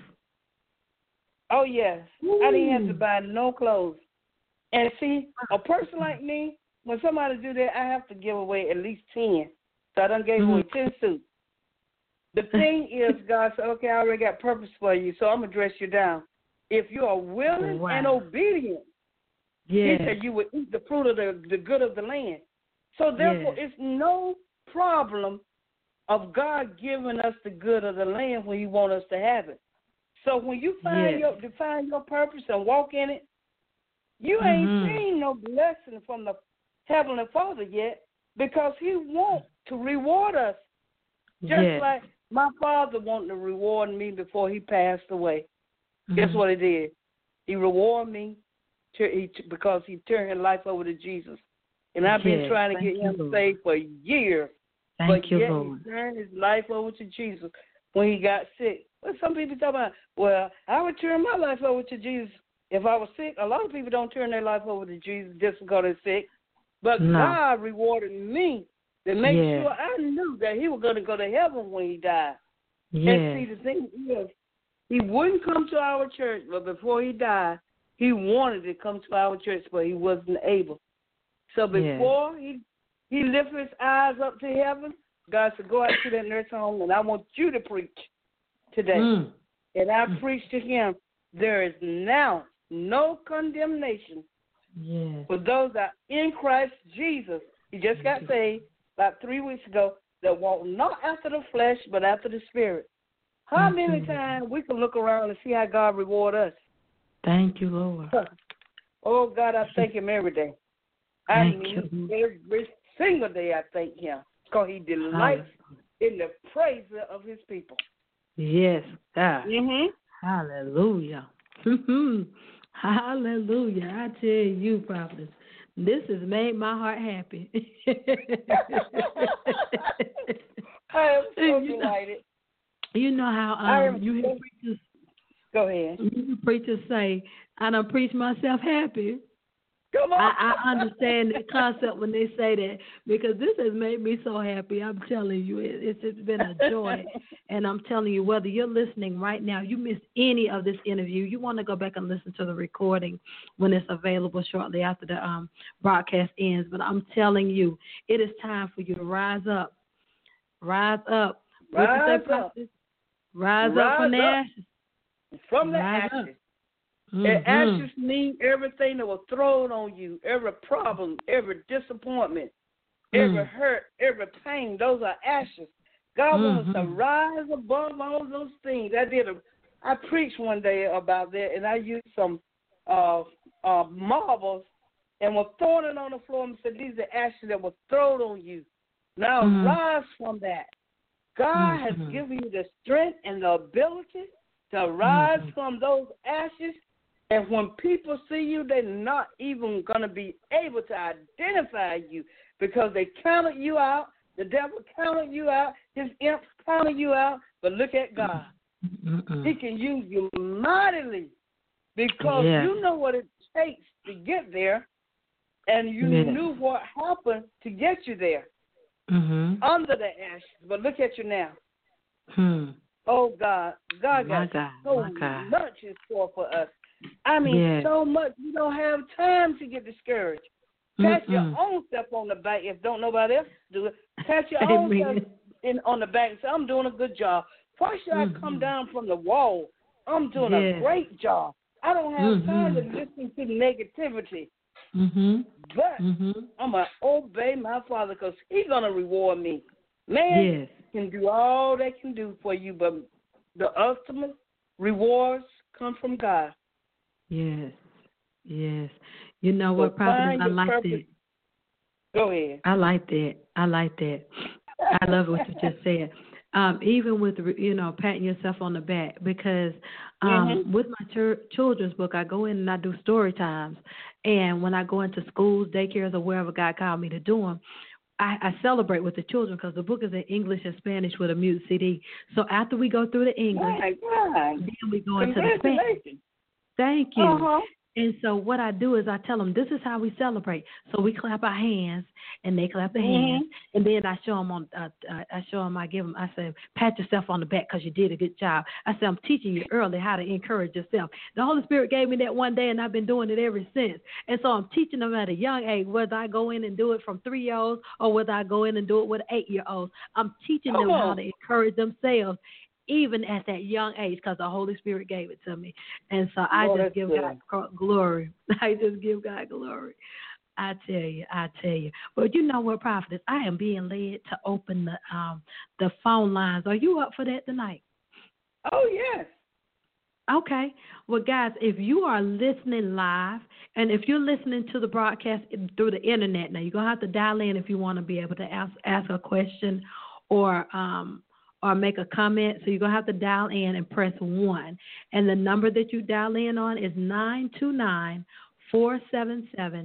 Oh, yes. Ooh. I didn't have to buy no clothes. And see, a person like me, when somebody do that, I have to give away at least ten. So I done gave mm-hmm. away ten suits. The thing is, God said, okay, I already got purpose for you, so I'm going to dress you down. If you are willing wow. and obedient, yes. he said you will eat the fruit of the, the good of the land. So therefore, yes. it's no problem of God giving us the good of the land when he wants us to have it. So when you find yes. your define your purpose and walk in it, you ain't mm-hmm. seen no blessing from the Heavenly Father yet, because he wants to reward us. Just yes. like my father wanted to reward me before he passed away. Mm-hmm. Guess what he did? He rewarded me to, he, because he turned his life over to Jesus. And I've been Yes. trying to Thank get you, him Lord. saved for years. Thank but you, yet Lord. he turned his life over to Jesus when he got sick. Well, some people talk about, well, I would turn my life over to Jesus if I was sick. A lot of people don't turn their life over to Jesus just because they're sick. But No. God rewarded me to make Yes. sure I knew that he was going to go to heaven when he died. Yes. And see, the thing is, he wouldn't come to our church, but before he died, he wanted to come to our church, but he wasn't able. So before yes. he he lifted his eyes up to heaven, God said, go out to that nurse home, and I want you to preach today. Mm. And I mm. preached to him, there is now no condemnation yes. for those that are in Christ Jesus. He just got saved about three weeks ago, that walk not after the flesh, but after the Spirit. How mm-hmm. many times we can look around and see how God reward us? Thank you, Lord. Oh, God, I thank him every day. Thank I mean, you. every single day I thank him because he delights in the praise of his people. Yes, God. Mm-hmm. Hallelujah. Hallelujah. I tell you, Prophet, this has made my heart happy. I am so delighted. You know how um, you hear preachers, go ahead. You hear preachers say, I done preach myself happy. Come on. I, I understand the concept when they say that because this has made me so happy. I'm telling you, it, it's, it's been a joy. And I'm telling you, whether you're listening right now, you missed any of this interview, you want to go back and listen to the recording when it's available shortly after the um, broadcast ends. But I'm telling you, it is time for you to rise up. Rise up. Rise say, up. Rise, rise up from the ashes. From the rise ashes. Up. Mm-hmm. And ashes mean everything that was thrown on you, every problem, every disappointment, mm. every hurt, every pain. Those are ashes. God mm-hmm. wants us to rise above all those things. I did a, I preached one day about that, and I used some uh, uh, marbles and was throwing it on the floor and said, "These are ashes that were thrown on you. Now mm-hmm. rise from that." God mm-hmm. has given you the strength and the ability to rise mm-hmm. from those ashes. And when people see you, they're not even going to be able to identify you because they counted you out. The devil counted you out. His imps counted you out. But look at God. Mm-mm. He can use you mightily because yeah. you know what it takes to get there, and you yeah. knew what happened to get you there mm-hmm. under the ashes. But look at you now. Hmm. Oh, God. God got God. so God. much in store for us. I mean, yes. so much. You don't have time to get discouraged. Pat Mm-mm. your own self on the back if don't nobody else do it. Pat your own self in, on the back and say, I'm doing a good job. Why should mm-hmm. I come down from the wall? I'm doing yes. a great job. I don't have mm-hmm. time to listen to negativity. Mm-hmm. But mm-hmm. I'm going to obey my Father because he's going to reward me. Man yes. can do all they can do for you, but the ultimate rewards come from God. Yes, yes. You know what, Prophet? I like purpose. that. Go ahead. I like that. I like that. I love what you just said. Um, even with, you know, patting yourself on the back, because um, mm-hmm. with my ch- children's book, I go in and I do story times. And when I go into schools, daycares, or wherever God called me to do them, I, I celebrate with the children because the book is in English and Spanish with a mute C D. So after we go through the English, right, then we go into the Spanish. Thank you. Uh-huh. And so what I do is I tell them, this is how we celebrate. So we clap our hands, and they clap their mm-hmm. hands. And then I show them, on, uh, I show them, I give them, I say, pat yourself on the back because you did a good job. I say, I'm teaching you early how to encourage yourself. The Holy Spirit gave me that one day, and I've been doing it ever since. And so I'm teaching them at a young age, whether I go in and do it from three-year-olds or whether I go in and do it with eight-year-olds. I'm teaching them oh. how to encourage themselves, even at that young age, because the Holy Spirit gave it to me. And so I oh, just give good. God glory. I just give God glory. I tell you, I tell you. But you know what, Prophetess? I am being led to open the um the phone lines. Are you up for that tonight? Oh, yes. Okay. Well, guys, if you are listening live, and if you're listening to the broadcast through the internet, now you're going to have to dial in if you want to be able to ask, ask a question or um or make a comment. So you're going to have to dial in and press one. And the number that you dial in on is nine two nine, four seven seven,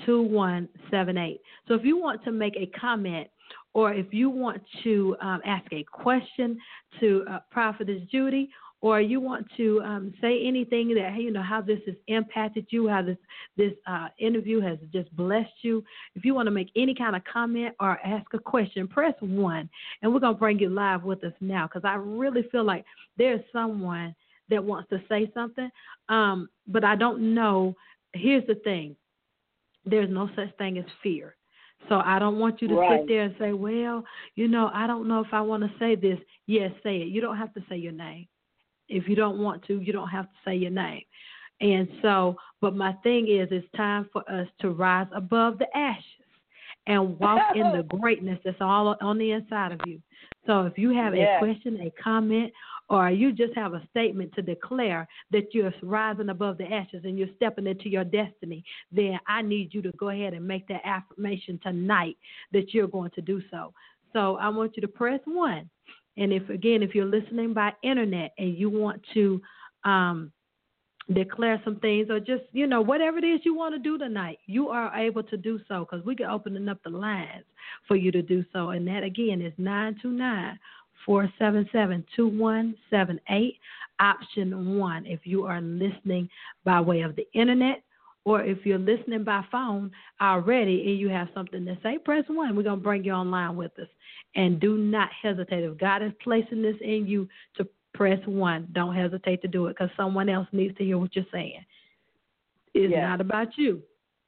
two one seven eight. So if you want to make a comment or if you want to um, ask a question to uh, Prophetess Judy, or you want to um, say anything that, hey, you know, how this has impacted you, how this this uh, interview has just blessed you. If you want to make any kind of comment or ask a question, press one, and we're going to bring you live with us now because I really feel like there's someone that wants to say something, um, but I don't know. Here's the thing. There's no such thing as fear. So I don't want you to right. sit there and say, well, you know, I don't know if I want to say this. Yes, say it. You don't have to say your name. If you don't want to, you don't have to say your name. And so, but my thing is, it's time for us to rise above the ashes and walk in the greatness that's all on the inside of you. So if you have yes. a question, a comment, or you just have a statement to declare that you're rising above the ashes and you're stepping into your destiny, then I need you to go ahead and make that affirmation tonight that you're going to do so. So I want you to press one. And if, again, if you're listening by internet and you want to um, declare some things or just, you know, whatever it is you want to do tonight, you are able to do so because we can open up the lines for you to do so. And that, again, is nine two nine, four seven seven, two one seven eight, option one, if you are listening by way of the internet. Or if you're listening by phone already and you have something to say, press one. We're going to bring you online with us. And do not hesitate. If God is placing this in you to press one, don't hesitate to do it because someone else needs to hear what you're saying. It's yes. not about you.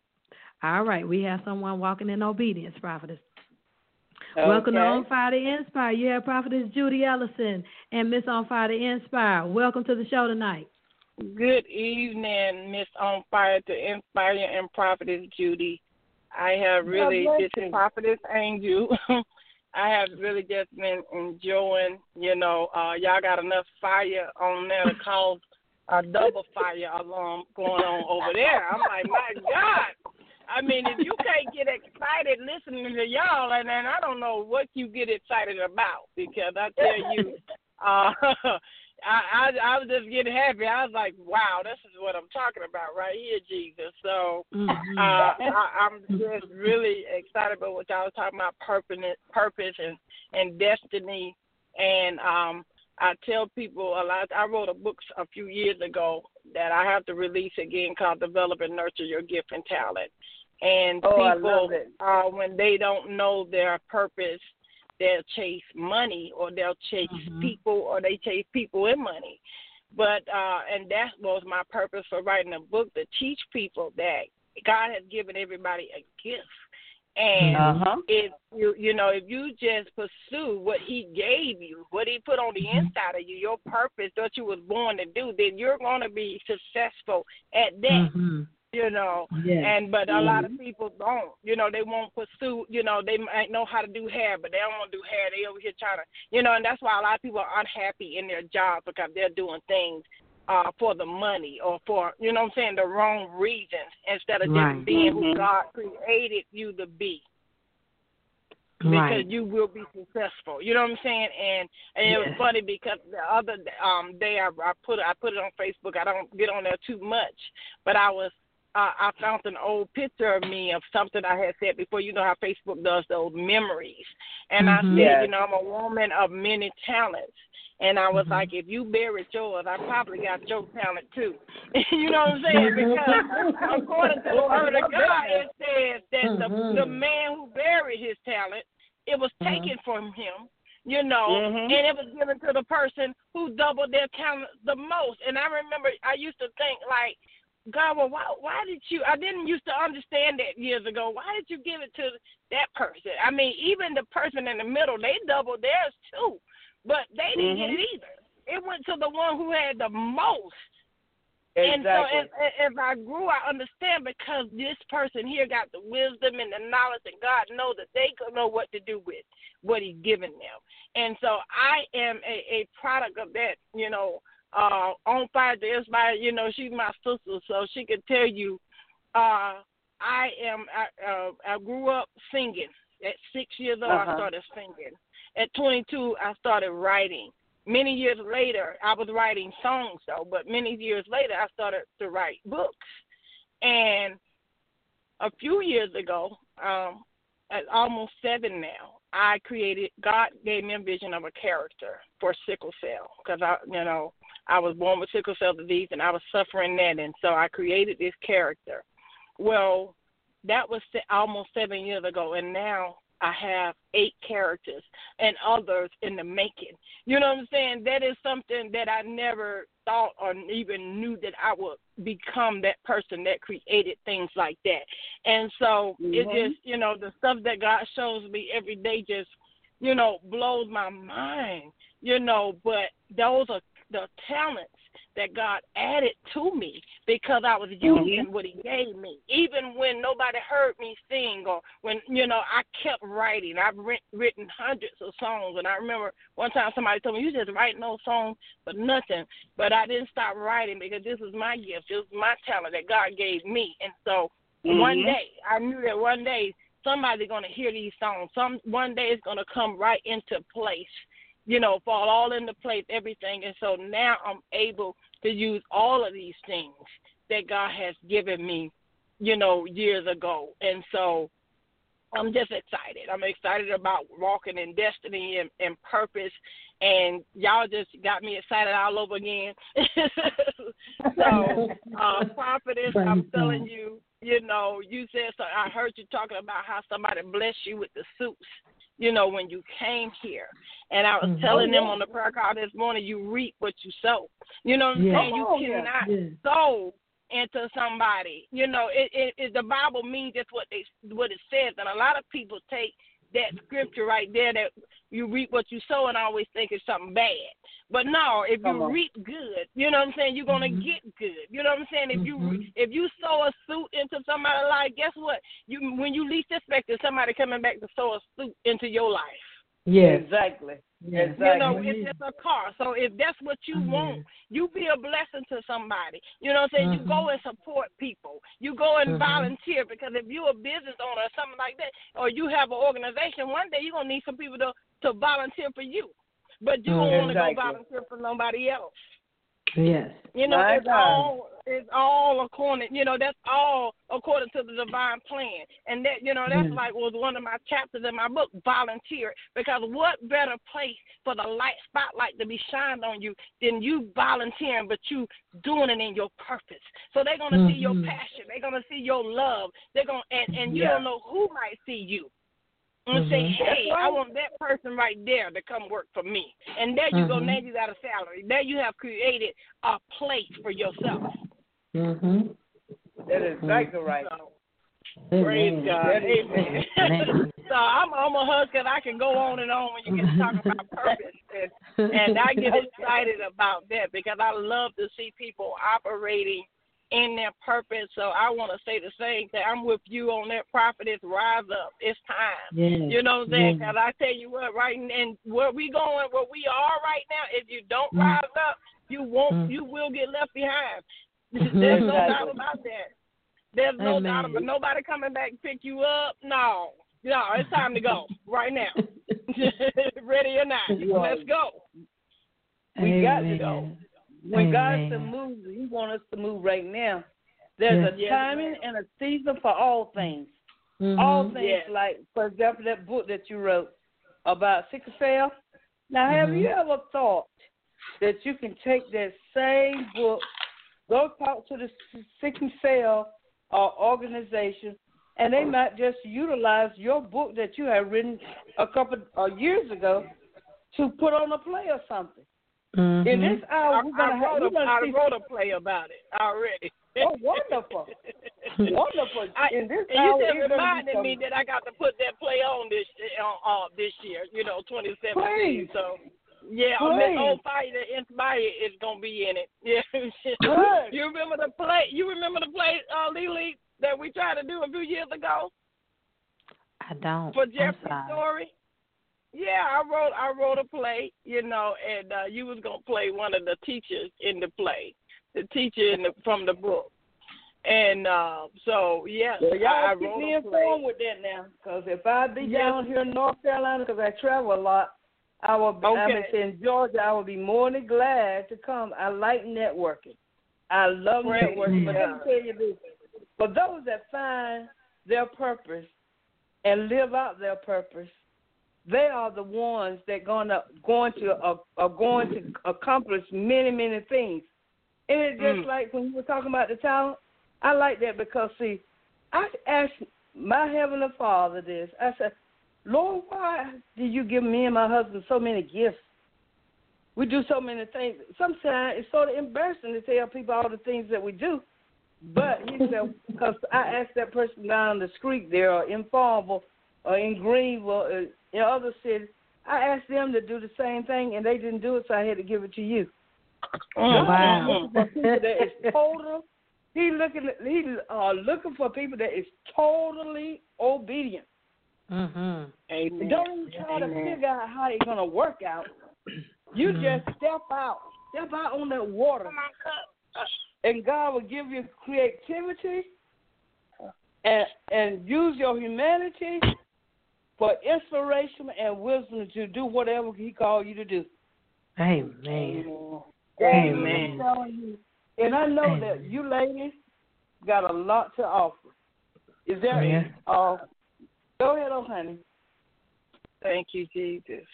All right. We have someone walking in obedience, Prophetess. Okay. Welcome to On Fire to Inspire. You have Prophetess Judy Ellison and Miss On Fire to Inspire. Welcome to the show tonight. Good evening, Miss On Fire to Inspire and Prophetess Judy. I have really, this is Prophetess Angel. I have really just been enjoying, you know, uh, y'all got enough fire on there to cause a double fire alarm going on over there. I'm like, my God. I mean, if you can't get excited listening to y'all, and then I don't know what you get excited about because I tell you, uh, I, I I was just getting happy. I was like, wow, this is what I'm talking about right here, Jesus. So mm-hmm. uh, I, I'm just really excited about what y'all was talking about, purpose, purpose and, and destiny. And um, I tell people a lot. I wrote a book a few years ago that I have to release again called Develop and Nurture Your Gift and Talent. And oh, people, uh, when they don't know their purpose, they'll chase money or they'll chase mm-hmm. people or they chase people and money. But, uh, and that was my purpose for writing a book, to teach people that God has given everybody a gift. And uh-huh. if you, you know, if you just pursue what he gave you, what he put on the mm-hmm. inside of you, your purpose, what you was born to do, then you're going to be successful at that. Mm-hmm. You know, yes. and but a lot of people don't. You know, they won't pursue. You know, they might know how to do hair, but they don't want to do hair. They over here trying to, you know, and that's why a lot of people are unhappy in their jobs because they're doing things uh, for the money or for, you know what I'm saying, the wrong reasons instead of right. just being mm-hmm. who God created you to be. Because right. you will be successful. You know what I'm saying? And and yes. it was funny because the other um, day I, I put I put it on Facebook. I don't get on there too much, but I was. Uh, I found an old picture of me of something I had said before. You know how Facebook does those memories. And mm-hmm. I said, yes. you know, I'm a woman of many talents. And I was mm-hmm. like, if you buried yours, I probably got your talent too. You know what I'm saying? Because according to the word of God, it says that mm-hmm. the, the man who buried his talent, it was mm-hmm. taken from him. You know, mm-hmm. and it was given to the person who doubled their talent the most. And I remember I used to think like, God, well, why, why did you, I didn't used to understand that years ago. Why did you give it to that person? I mean, even the person in the middle, they doubled theirs too, but they didn't mm-hmm. get it either. It went to the one who had the most. Exactly. And so as, as I grew, I understand because this person here got the wisdom and the knowledge, and God knows that they could know what to do with what he's given them. And so I am a, a product of that, you know, Uh, on fire to inspire, you know, she's my sister, so she can tell you. Uh, I am. I, uh, I grew up singing. At six years old, uh-huh. I started singing. At twenty-two, I started writing. Many years later, I was writing songs though, but many years later, I started to write books. And a few years ago, um, at almost seven now, I created. God gave me a vision of a character for sickle cell because I, you know, I was born with sickle cell disease and I was suffering that, and so I created this character. Well, that was almost seven years ago, and now I have eight characters and others in the making. You know what I'm saying? That is something that I never thought or even knew that I would become that person that created things like that. And so mm-hmm. it just, you know, the stuff that God shows me every day just, you know, blows my mind, you know, but those are the talents that God added to me because I was using mm-hmm. what he gave me. Even when nobody heard me sing or when, you know, I kept writing. I've written hundreds of songs. And I remember one time somebody told me, you just write no songs for nothing. But I didn't stop writing because this was my gift. This was my talent that God gave me. And so mm-hmm. one day, I knew that one day somebody's going to hear these songs. Some One day it's going to come right into place. You know, fall all into place, everything. And so now I'm able to use all of these things that God has given me, you know, years ago. And so I'm just excited. I'm excited about walking in destiny and, and purpose. And y'all just got me excited all over again. so, uh, Prophetess, I'm telling you, you know, you said, so I heard you talking about how somebody blessed you with the suits, you know, when you came here. And I was mm-hmm. telling them on the prayer call this morning, you reap what you sow. You know what I'm yeah. saying? You oh, cannot yeah. sow into somebody. You know, it, it, it the Bible means just what they what it says. And a lot of people take that scripture right there that you reap what you sow and always think it's something bad. But no, if you reap good, you know what I'm saying, you're going to mm-hmm. get good. You know what I'm saying? If mm-hmm. you if you sow a suit into somebody's life, guess what? You When you least expect it, somebody coming back to sow a suit into your life. Yeah, exactly. Yeah. Exactly. You know, it's just a car. So if that's what you mm-hmm. want, you be a blessing to somebody. You know what I'm saying? Mm-hmm. You go and support people. You go and mm-hmm. volunteer because if you're a business owner or something like that, or you have an organization, one day you're going to need some people to, to volunteer for you. But you don't mm-hmm. want to exactly. go volunteer for nobody else. Yes. You know, My it's God. all it's all according, you know, that's all according to the divine plan. And that, you know, that's mm. like was one of my chapters in my book, volunteer. Because what better place for the light spotlight to be shined on you than you volunteering, but you doing it in your purpose. So they're gonna mm-hmm. see your passion, they're gonna see your love, they're gonna and, and you yeah. don't know who might see you. And mm-hmm. say, hey, I want that person right there to come work for me. And there you mm-hmm. go, now you got a salary. There you have created a place for yourself. Mm-hmm. That is exactly right. So, praise God. Amen. Amen. So I'm, I'm a husband. I can go on and on when you get to talk about purpose. And, and I get excited about that because I love to see people operating in their purpose. So I want to say the same thing. I'm with you on that, Prophetess. Rise up. It's time. Yes. You know what I'm saying? Yes. Because I tell you what, right, and where we going, where we are right now, if you don't mm. rise up, you won't. Mm. You will get left behind. There's no doubt about that. There's no Amen. doubt about nobody coming back to pick you up. No. No, it's time to go right now. Ready or not. Let's go. We Amen. got to go. When Amen. God's to move, he wants us to move right now. There's yes. a timing and a season for all things. Mm-hmm. All things, yes. like, for example, that book that you wrote about sickle cell. Now, mm-hmm. have you ever thought that you can take that same book, go talk to the sickle cell or organization, and they might just utilize your book that you had written a couple of years ago to put on a play or something? Mm-hmm. In this hour, we're I, gonna I, wrote, have, a, I see wrote a play about it already. Oh, wonderful. Wonderful. I, In this and hour, you just it's reminded some... me that I got to put that play on this uh, uh, this year, you know, twenty seventeen. Please. So, yeah, Please. On Fire to Inspire is going to be in it. Yeah. You remember the play? You remember the play, uh, Lily, that we tried to do a few years ago? I don't. For Jeffrey's story? Yeah, I wrote I wrote a play, you know, and uh, you was gonna play one of the teachers in the play, the teacher in the, from the book, and uh, so yeah, well, y'all I, I keep wrote me a play. informed with that now, because if I be yes. down here in North Carolina, because I travel a lot, I will. Be, okay. I mean, in Georgia, I will be more than glad to come. I like networking. I love Praise networking. But God. let me tell you this: for those that find their purpose and live out their purpose, they are the ones that gonna going to uh, are going to accomplish many many things. And it's just mm. like when you were talking about the talent, I like that because see, I asked my Heavenly Father this. I said, Lord, why did you give me and my husband so many gifts? We do so many things. Sometimes it's sort of embarrassing to tell people all the things that we do. But he said, because I asked that person down the street there, or in Farmville, or in Greenville, or in other cities, I asked them to do the same thing, and they didn't do it, so I had to give it to you. Oh, wow. That is total. He looking. He uh, looking for people that is totally obedient. Mm-hmm. Amen. Don't even try Amen. to figure out how it's gonna work out. You mm-hmm. just step out, step out on that water, and God will give you creativity and and use your humanity for inspiration and wisdom to do whatever He called you to do. Amen. Amen. Amen. Amen. And I know Amen. that you ladies got a lot to offer. Is there? Oh, yeah. Uh, go ahead, oh honey. Thank you, Jesus.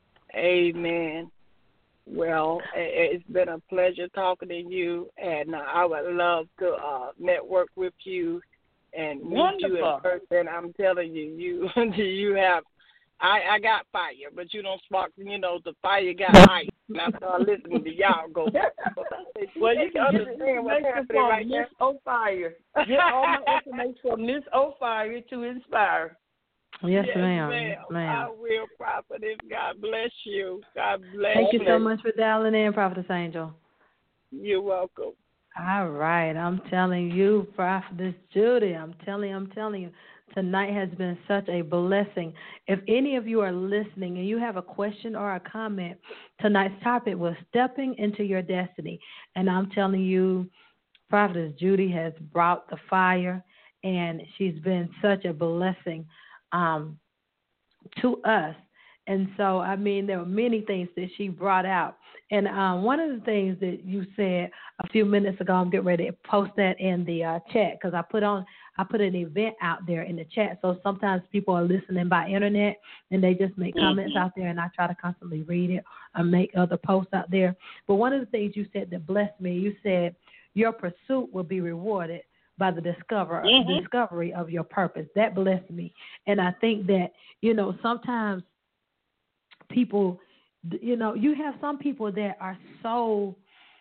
Amen. Well, it's been a pleasure talking to you, and I would love to uh, network with you and meet Wonderful. you in person. I'm telling you, you you have. I, I got fire, but you don't spark. You know, the fire got ice. And I start listening to y'all go. Well, you can understand what's happening right now. Miss O'Fire. Get all my information from Miss O'Fire to inspire. Yes, yes ma'am. ma'am. Yes, ma'am. I will, Prophetess. God bless you. God bless Thank you. you so much for dialing in, Prophetess Angel. You're welcome. All right. I'm telling you, Prophetess Judy, I'm telling you, I'm telling you, tonight has been such a blessing. If any of you are listening and you have a question or a comment, tonight's topic was stepping into your destiny. And I'm telling you, Prophetess Judy has brought the fire, and she's been such a blessing um, to us. And so, I mean, there were many things that she brought out. And um, one of the things that you said a few minutes ago, I'm getting ready to post that in the uh, chat because I put on, I put an event out there in the chat. So sometimes people are listening by internet and they just make comments mm-hmm. out there, and I try to constantly read it or make other posts out there. But one of the things you said that blessed me, you said your pursuit will be rewarded by the discover, mm-hmm. discovery of your purpose. That blessed me. And I think that, you know, sometimes people, you know, you have some people that are so,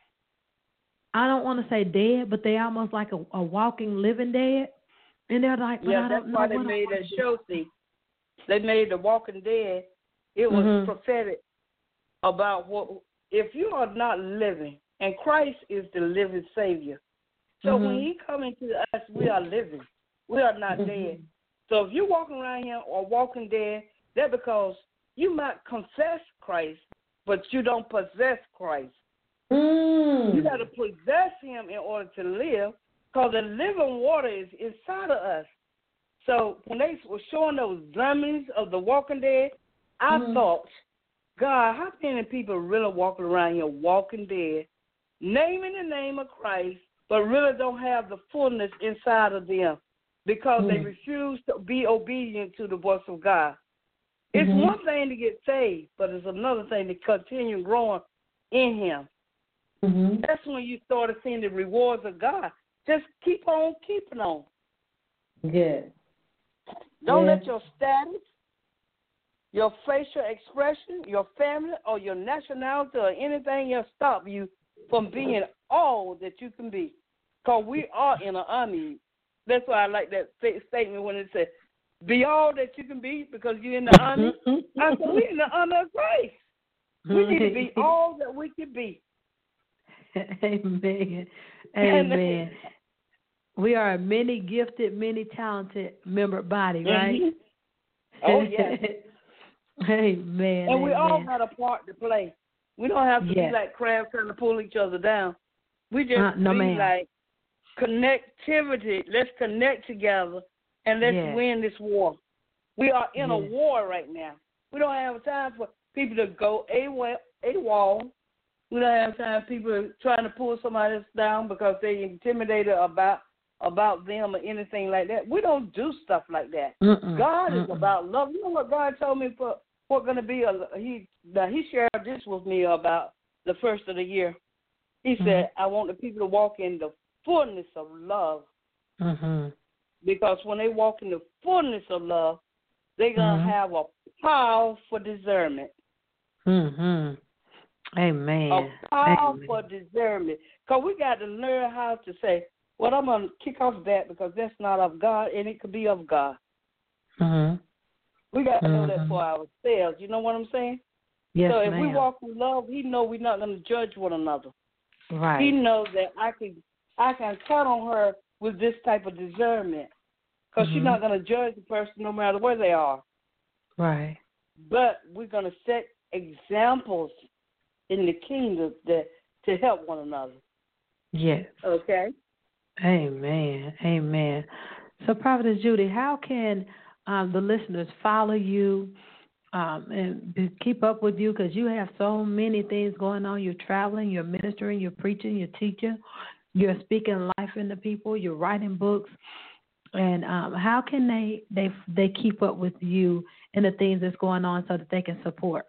I don't want to say dead, but they almost like a, a walking, living dead. And they're like, but yeah, I that's don't why know they made that show, see. They made The Walking Dead. It was mm-hmm. prophetic about what, if you are not living, and Christ is the living Savior. So mm-hmm. when He come into us, we are living. We are not mm-hmm. dead. So if you're walking around here or walking dead, that's because you might confess Christ, but you don't possess Christ. Mm. You got to possess Him in order to live, because the living water is inside of us. So when they were showing those zombies of The Walking Dead, I mm. thought, God, how many people really walking around here walking dead, naming the name of Christ, but really don't have the fullness inside of them because mm. they refuse to be obedient to the voice of God. It's mm-hmm. one thing to get saved, but it's another thing to continue growing in Him. Mm-hmm. That's when you start seeing the rewards of God. Just keep on keeping on. Good. Don't yeah. let your status, your facial expression, your family, or your nationality or anything else stop you from being all that you can be. Because we are in an army. That's why I like that statement when it says, be all that you can be because you're in the army. I said, we're in the army of Christ. We need to be all that we can be. Amen. Amen. We are a many gifted, many talented member body, right? Mm-hmm. Oh, yes. Amen. And we amen. all got a part to play. We don't have to yes. be like crabs trying to pull each other down. We just uh, no, be ma'am. like connectivity. Let's connect together. And let's yes. win this war. We are in yes. a war right now. We don't have time for people to go a wall. We don't have time for people trying to pull somebody else down because they're intimidated about about them or anything like that. We don't do stuff like that. Mm-mm, God mm-mm. is about love. You know what God told me for what going to be? A, he now he shared this with me about the first of the year. He mm-hmm. said, I want the people to walk in the fullness of love. Mm-hmm. Because when they walk in the fullness of love, they're going to mm-hmm. have a powerful discernment. Mm-hmm. Amen. A powerful Amen. discernment. Because we got to learn how to say, well, I'm going to kick off that because that's not of God, and it could be of God. Mm-hmm. We got to know mm-hmm. that for ourselves. You know what I'm saying? Yes, so if ma'am. we walk in love, he knows we're not going to judge one another. Right. He knows that I can I can count on her with this type of discernment because mm-hmm. she's not going to judge the person no matter where they are. Right. But we're going to set examples in the kingdom that to help one another. Yes. Okay. Amen. Amen. So, Prophetess Judy, how can um, the listeners follow you um, and be, keep up with you? Because you have so many things going on. You're traveling, you're ministering, you're preaching, you're teaching, you're speaking life into people, you're writing books. And um, how can they, they they keep up with you and the things that's going on so that they can support?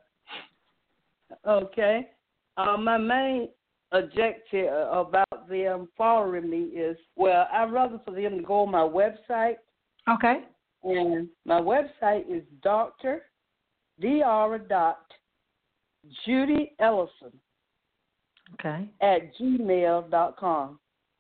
Okay. Uh, my main objective about them following me is, well, I'd rather for them to go on my website. Okay. And my website is Doctor Dr. Dot Judy Ellison. Okay. At gmail dot com.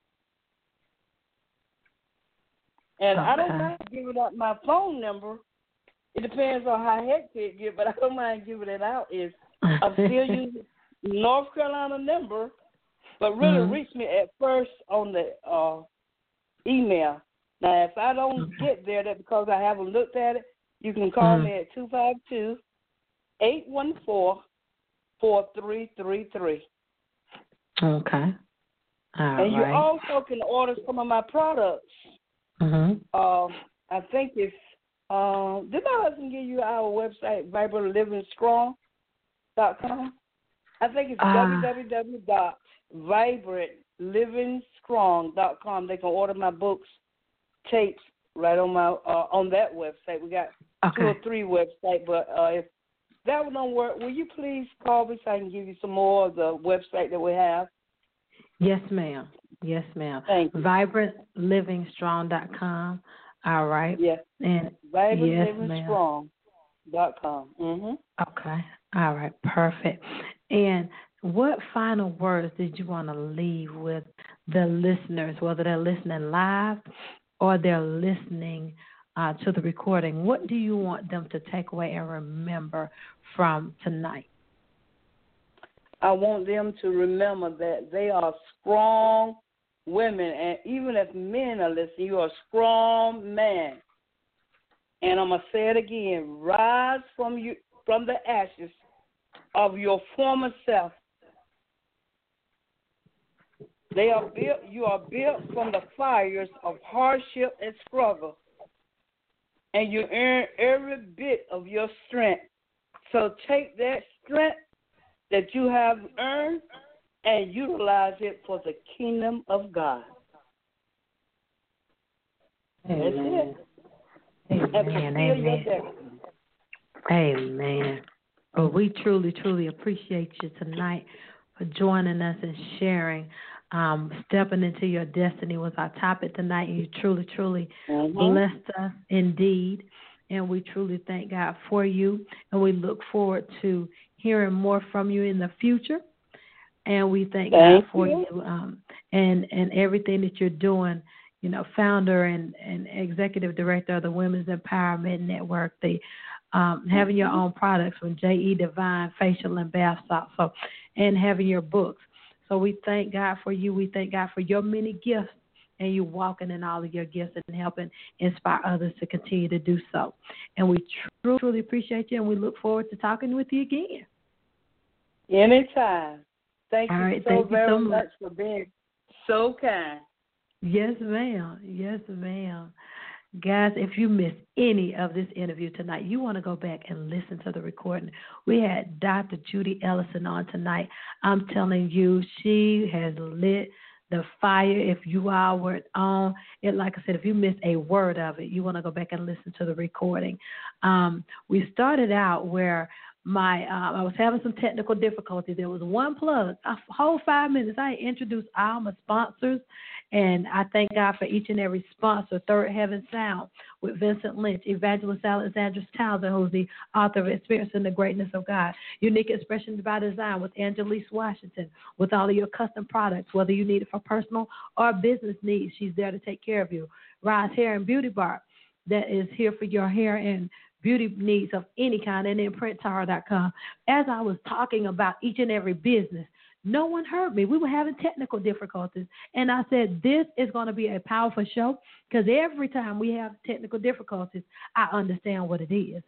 And okay. I don't mind giving out my phone number. It depends on how hectic it gets, but I don't mind giving it out. Is I'm still using North Carolina number, but really mm-hmm. reach me at first on the uh, email. Now, if I don't okay. get there, that's because I haven't looked at it. You can call mm-hmm. me at two five two, eight one four, four three three three. Okay. All and right. you also can order some of my products. Mm-hmm. Uh, I think it's, uh, did my husband give you our website, vibrant living strong dot com? I think it's uh, w w w dot vibrant living strong dot com. They can order my books, tapes, right on my uh, on that website. We got okay. two or three websites, but uh, if that one don't work, will you please call me so I can give you some more of the website that we have? Yes, ma'am. Yes, ma'am. Thank you. vibrant living strong dot com. All right. Yes. And vibrant yes, living strong dot com. Mm-hmm. Okay. All right. Perfect. And what final words did you want to leave with the listeners, whether they're listening live or they're listening uh, to the recording? What do you want them to take away and remember from tonight? I want them to remember that they are strong women, and even if men are listening, you are a strong man. And I'm gonna say it again: rise from you from the ashes of your former self. They are built. You are built from the fires of hardship and struggle, and you earn every bit of your strength. So take that strength that you have earned and utilize it for the kingdom of God. Amen. That's it. Amen. Amen. Amen. Well, we truly, truly appreciate you tonight for joining us and sharing. Um, stepping into your destiny was our topic tonight. You truly, truly mm-hmm. blessed us indeed. And we truly thank God for you. And we look forward to hearing more from you in the future. And we thank, thank God for you, you um, and, and everything that you're doing. You know, founder and, and executive director of the Women's Empowerment Network, the um, having your own products from J E Divine Facial and Bath Salts, so, and having your books. So we thank God for you. We thank God for your many gifts and you walking in all of your gifts and helping inspire others to continue to do so. And we truly, truly appreciate you, and we look forward to talking with you again. Anytime. Thank all you right, so thank very you so much. much for being so kind. Yes, ma'am. Yes, ma'am. Guys, if you missed any of this interview tonight, you want to go back and listen to the recording. We had Doctor Judy Ellison on tonight. I'm telling you, she has lit the fire. If you all were on it, like I said, if you missed a word of it, you want to go back and listen to the recording. Um, we started out where my uh, I was having some technical difficulties. There was one plug, a whole five minutes. I introduced all my sponsors, and I thank God for each and every sponsor. Third Heaven Sound with Vincent Lynch, Evangelist Alexandra Townsend, who's the author of Experiencing the Greatness of God, Unique Expressions by Design with Angelise Washington, with all of your custom products, whether you need it for personal or business needs. She's there to take care of you. Rise Hair and Beauty Bar, that is here for your hair and beauty needs of any kind, and then print tara dot com. As I was talking about each and every business, no one heard me. We were having technical difficulties, and I said, this is going to be a powerful show, because every time we have technical difficulties, I understand what it is.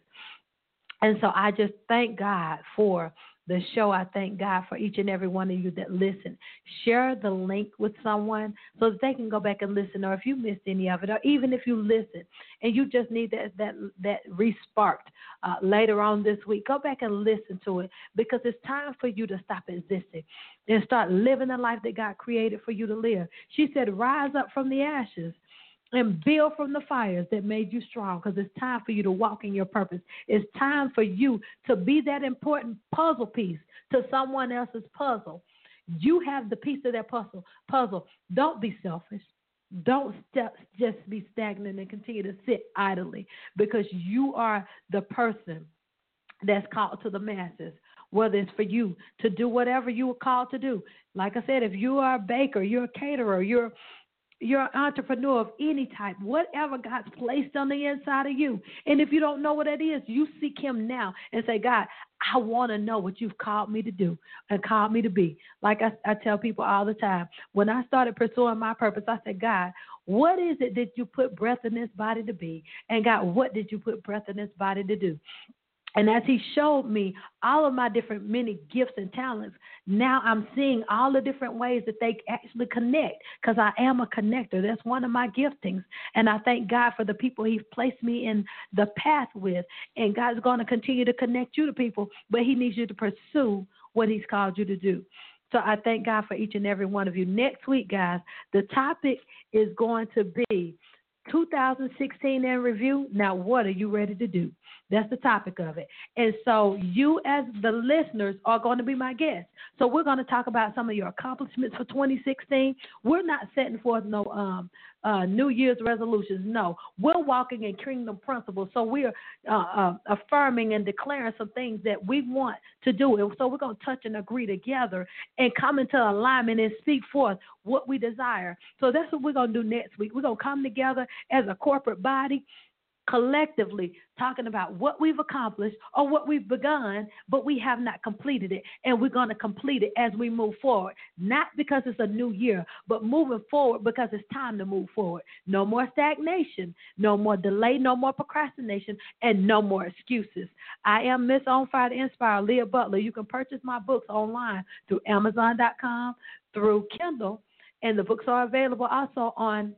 And so I just thank God for the show. I thank God for each and every one of you that listen. Share the link with someone so that they can go back and listen, or if you missed any of it, or even if you listen and you just need that that that re-sparked uh, later on this week, go back and listen to it, because it's time for you to stop existing and start living the life that God created for you to live. She said, rise up from the ashes and build from the fires that made you strong, because it's time for you to walk in your purpose. It's time for you to be that important puzzle piece to someone else's puzzle. You have the piece of that puzzle. Puzzle. Don't be selfish. Don't st- just be stagnant and continue to sit idly, because you are the person that's called to the masses. Whether it's for you to do whatever you were called to do. Like I said, if you are a baker, you're a caterer, you're You're an entrepreneur of any type, whatever God's placed on the inside of you. And if you don't know what that is, you seek him now and say, God, I want to know what you've called me to do and called me to be. Like I, I tell people all the time, when I started pursuing my purpose, I said, God, what is it that you put breath in this body to be? And God, what did you put breath in this body to do? And as he showed me all of my different many gifts and talents, now I'm seeing all the different ways that they actually connect, because I am a connector. That's one of my giftings. And I thank God for the people he's placed me in the path with. And God's going to continue to connect you to people, but he needs you to pursue what he's called you to do. So I thank God for each and every one of you. Next week, guys, the topic is going to be two thousand sixteen in review. Now, what are you ready to do? That's the topic of it. And so you as the listeners are going to be my guests. So we're going to talk about some of your accomplishments for twenty sixteen. We're not setting forth no um, uh, New Year's resolutions. No, we're walking in kingdom principles. So we're uh, uh, affirming and declaring some things that we want to do. And so we're going to touch and agree together and come into alignment and speak forth what we desire. So that's what we're going to do next week. We're going to come together as a corporate body, collectively talking about what we've accomplished or what we've begun, but we have not completed it. And we're going to complete it as we move forward, not because it's a new year, but moving forward because it's time to move forward. No more stagnation, no more delay, no more procrastination, and no more excuses. I am Miss On Fire to Inspire, Leah Butler. You can purchase my books online through amazon dot com, through Kindle, and the books are available also on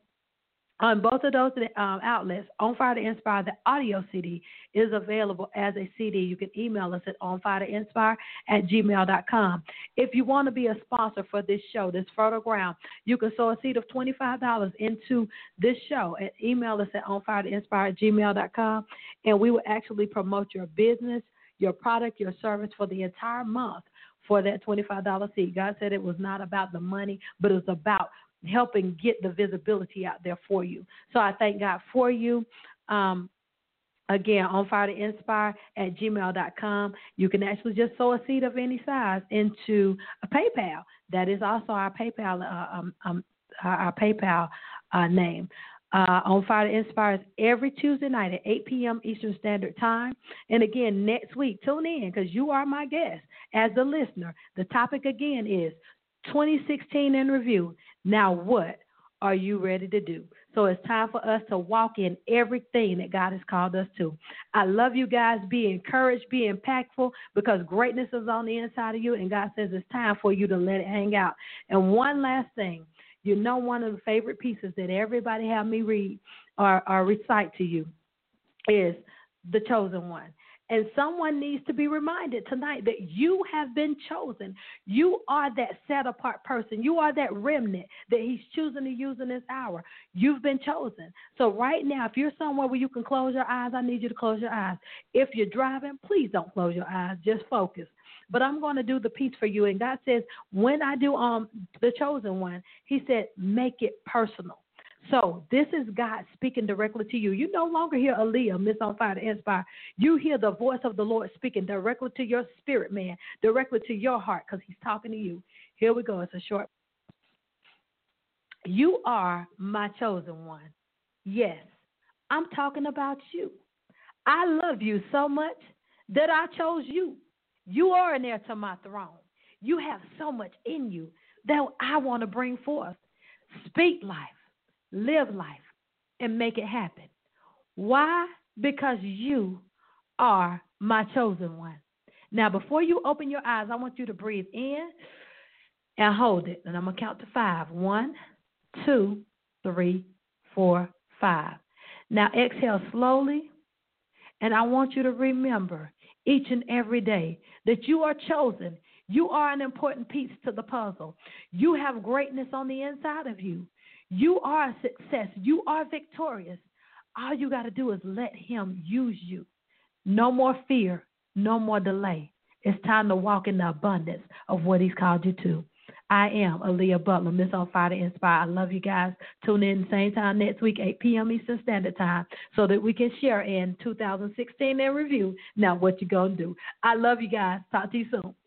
On both of those um, outlets. On Fire to Inspire, the audio C D is available as a C D. You can email us at onfiretoinspire at gmail dot com. If you want to be a sponsor for this show, this fertile ground, you can sow a seed of twenty-five dollars into this show and email us at onfiretoinspire at gmail dot com, and we will actually promote your business, your product, your service for the entire month for that twenty-five dollars seed. God said it was not about the money, but it was about helping get the visibility out there for you. So I thank God for you. Um, again, on fire to inspire at gmail dot com. You can actually just sow a seed of any size into a PayPal. That is also our PayPal uh, um, um, our, our PayPal uh, name. Uh, On Fire to Inspire is every Tuesday night at eight p.m. Eastern Standard Time. And again, next week, tune in because you are my guest as the listener. The topic again is twenty sixteen in review. Now, what are you ready to do? So it's time for us to walk in everything that God has called us to. I love you guys. Be encouraged, be impactful, because greatness is on the inside of you, and God says it's time for you to let it hang out. And one last thing, you know, one of the favorite pieces that everybody have me read or, or recite to you is The Chosen One. And someone needs to be reminded tonight that you have been chosen. You are that set apart person. You are that remnant that he's choosing to use in this hour. You've been chosen. So right now, if you're somewhere where you can close your eyes, I need you to close your eyes. If you're driving, please don't close your eyes. Just focus. But I'm going to do the piece for you. And God says, when I do um the chosen one, he said, make it personal. So this is God speaking directly to you. You no longer hear Aaliyah, Miss On Fire to Inspire. You hear the voice of the Lord speaking directly to your spirit, man, directly to your heart, because he's talking to you. Here we go. It's a short. You are my chosen one. Yes, I'm talking about you. I love you so much that I chose you. You are an heir to my throne. You have so much in you that I want to bring forth. Speak life. Live life and make it happen. Why? Because you are my chosen one. Now, before you open your eyes, I want you to breathe in and hold it. And I'm going to count to five. One, two, three, four, five. Now, exhale slowly. And I want you to remember each and every day that you are chosen. You are an important piece to the puzzle. You have greatness on the inside of you. You are a success. You are victorious. All you got to do is let him use you. No more fear. No more delay. It's time to walk in the abundance of what he's called you to. I am Aaliyah Butler, Miss On Fire to Inspire. I love you guys. Tune in same time next week, eight p.m. Eastern Standard Time, so that we can share in two thousand sixteen and review. Now, what you going to do? I love you guys. Talk to you soon.